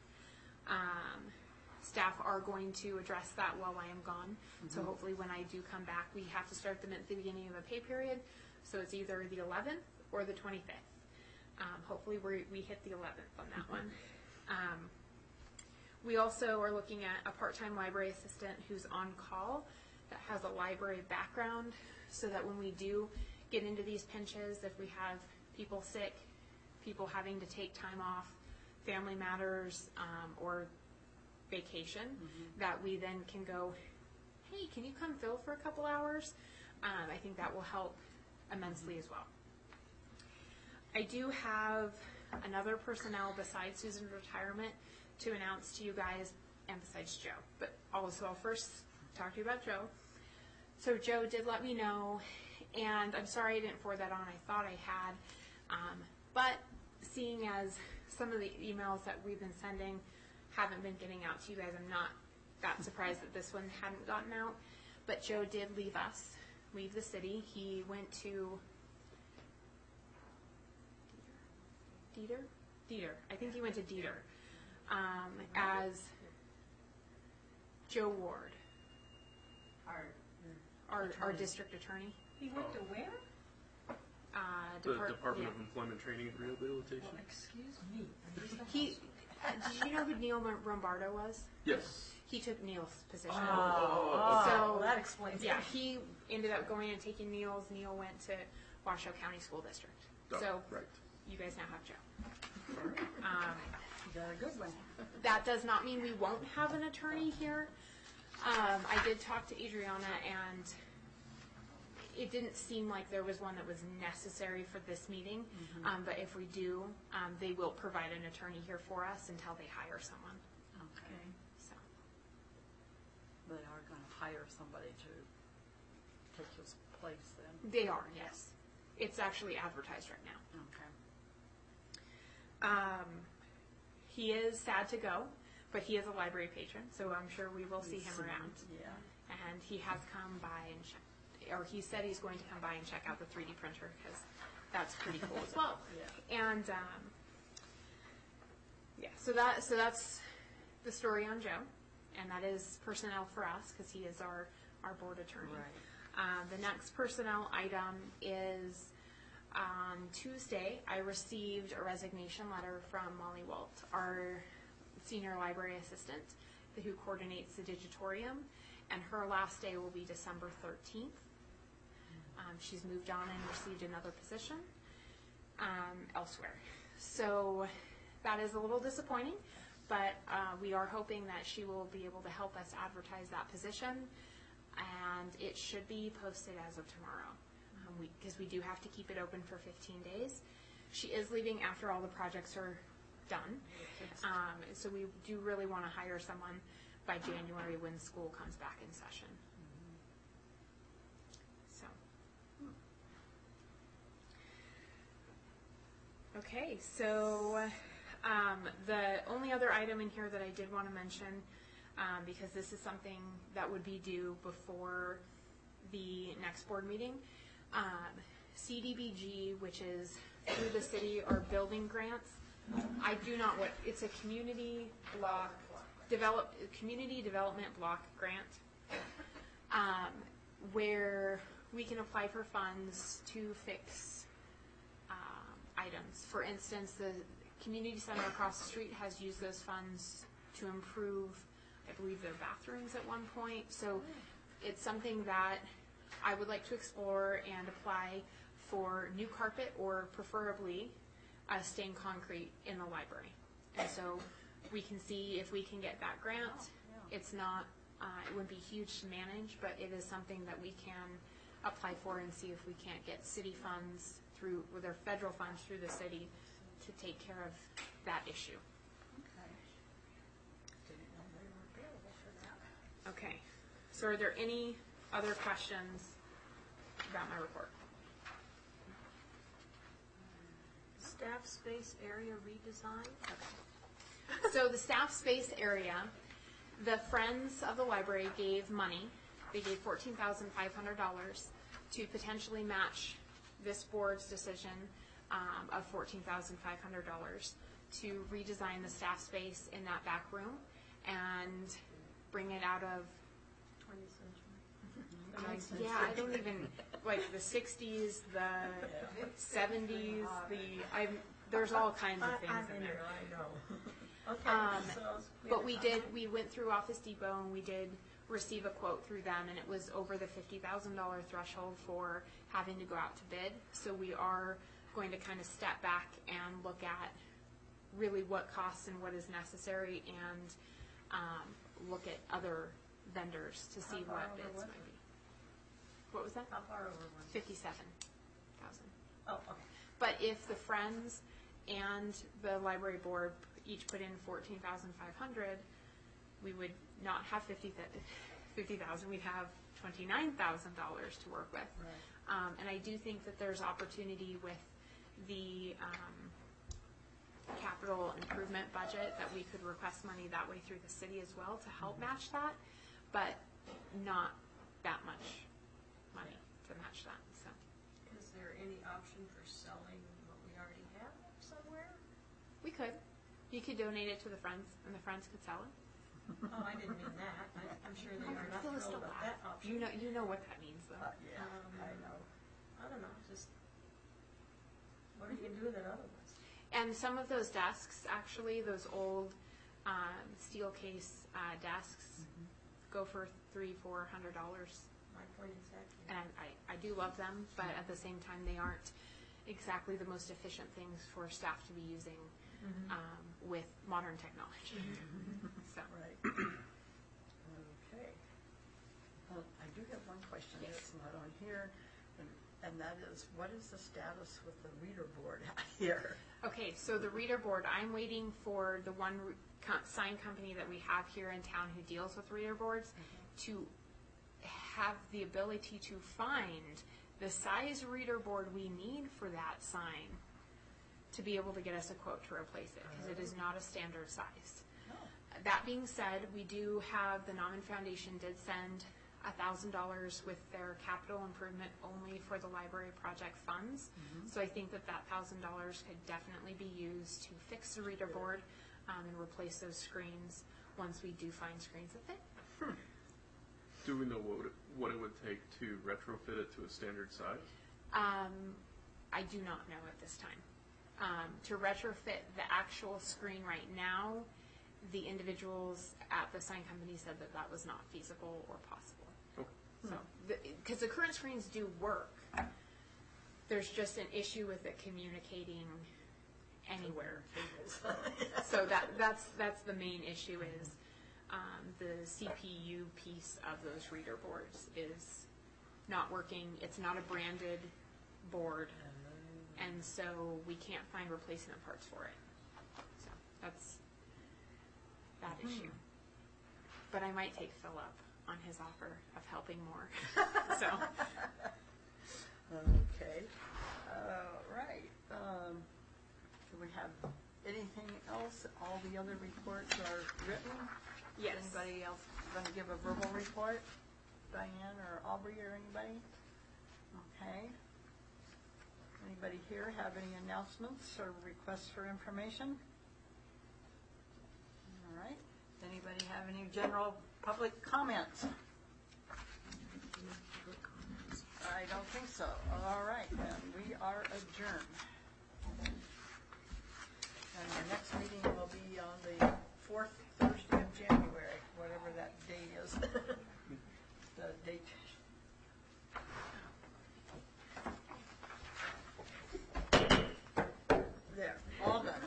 Staff are going to address that while I am gone. So hopefully when I do come back, we have to start them at the beginning of a pay period. So it's either the 11th or the 25th. Hopefully we hit the 11th on that one. We also are looking at a part-time library assistant who's on call that has a library background, so that when we do get into these pinches, if we have people sick, people having to take time off, family matters, or vacation, that we then can go, hey, can you come fill for a couple hours? I think that will help immensely as well. I do have another personnel besides Susan's retirement to announce to you guys, and besides Joe. But also, I'll first talk to you about Joe. So Joe did let me know, and I'm sorry I didn't forward that on. I thought I had. But seeing as some of the emails that we've been sending haven't been getting out to you guys, I'm not that surprised that this one hadn't gotten out. But Joe did leave the city. He went to Dieter. I think he went to Dieter as Joe Ward, our district attorney. He went to where? The Department of Employment Training and Rehabilitation. Oh, excuse me. Did you know who Neil Rombardo was? Yes. He took Neil's position. So that explains it. Yeah, he ended up going and taking Neil's. Neil went to Washoe County School District. Oh, So right. you guys now have Joe. You got a good one. That does not mean we won't have an attorney here. I did talk to Adriana, and it didn't seem like there was one that was necessary for this meeting. But if we do, they will provide an attorney here for us until they hire someone. Okay. So, They are going to hire somebody to take his place then. they are, yes. It's actually advertised right now. Okay. He is sad to go, but he is a library patron, so I'm sure we will see him around. Yeah. And he has come by and or he said he's going to come by and check out the 3D printer, because that's pretty cool as well. Yeah. And yeah, so that's the story on Joe, and that is personnel for us, because he is our board attorney. Right. The next personnel item is on Tuesday, I received a resignation letter from Molly Walt, our senior library assistant, who coordinates the Digitorium, and her last day will be December 13th. She's moved on and received another position elsewhere. So that is a little disappointing, but we are hoping that she will be able to help us advertise that position, and it should be posted as of tomorrow, because we do have to keep it open for 15 days. She is leaving after all the projects are done, so we do really want to hire someone by January when school comes back in session. So, okay, so the only other item in here that I did want to mention, because this is something that would be due before the next board meeting, CDBG, which is through the city, are building grants. I do not what it's a community development block grant, where we can apply for funds to fix items. For instance, the community center across the street has used those funds to improve, I believe, their bathrooms at one point. So it's something that I would like to explore and apply for new carpet, or preferably stained concrete in the library. And so we can see if we can get that grant. It's not, it wouldn't be huge to manage, but it is something that we can apply for and see if we can't get city funds through, with our federal funds through the city, to take care of that issue. Okay. Didn't know they were available for that. Okay, so are there any other questions about my report? Staff space area redesign? So the staff space area, the Friends of the Library gave money. They gave $14,500 to potentially match this board's decision of $14,500 to redesign the staff space in that back room and bring it out of 20th century. yeah, I don't even, like the 60s, the 70s, there's all kinds of things I'm in in there. there, I know. Okay, so But we went through Office Depot and we did receive a quote through them, and it was over the $50,000 threshold for having to go out to bid. So we are going to kind of step back and look at really what costs and what is necessary, and look at other vendors to see what bids might be. What was that? how far over was it? 57,000. Oh, okay. But if the Friends and the library board each put in $14,500, we would not have $50,000. We'd have $29,000 to work with. Right. And I do think that there's opportunity with the capital improvement budget that we could request money that way through the city as well to help match that, but not that much money to match that. So. Is there any option for selling what we already have somewhere? We could. You could donate it to the Friends, and the Friends could sell it. Oh, I didn't mean that. I'm sure they are not Phyllis, thrilled don't about laugh. that option. You know what that means, though. Yeah, I know. I don't know, just, what are you gonna do with it otherwise? And some of those desks, actually, those old steel case desks, go for $300-400. My point exactly. And I do love them, but at the same time, they aren't exactly the most efficient things for staff to be using with modern technology. So. Right. Okay. I do have one question that's not on here, and that is, what is the status with the reader board here? Okay, so the reader board, I'm waiting for the one sign company that we have here in town who deals with reader boards to have the ability to find the size reader board we need for that sign to be able to get us a quote to replace it, because it is not a standard size. That being said, we do have, the Nauman Foundation did send $1,000 with their capital improvement only for the library project funds. So I think that $1,000 could definitely be used to fix the reader board and replace those screens once we do find screens that fit. Do we know what it would take to retrofit it to a standard size? I do not know at this time. To retrofit the actual screen right now, the individuals at the sign company said that that was not feasible or possible. Okay. So, because the current screens do work, there's just an issue with it communicating anywhere. So that's the main issue is the CPU piece of those reader boards is not working. It's not a branded board, and so we can't find replacement parts for it. So that's that issue. But I might take Phil up on his offer of helping more. So. Okay. Right. Do we have anything else? All the other reports are written? Yes. Anybody else going to give a verbal report? Diane or Aubrey or anybody? Okay. Anybody here have any announcements or requests for information? All right. Anybody have any general public comments? I don't think so. All right, then we are adjourned. And our next meeting will be on the 4th Thursday of January, whatever that date is. The date. There, all done.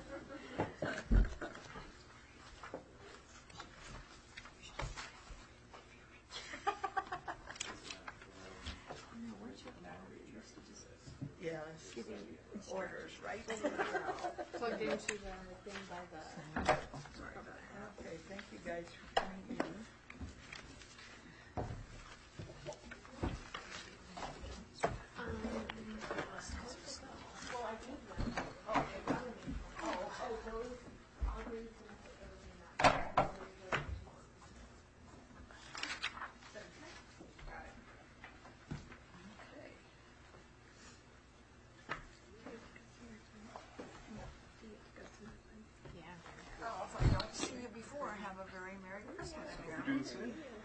Yes, orders, right? Plugged into the thing by the. Okay, thank you guys for coming in. Yeah. Well, if I don't see you before, have a very Merry Christmas. Do the same.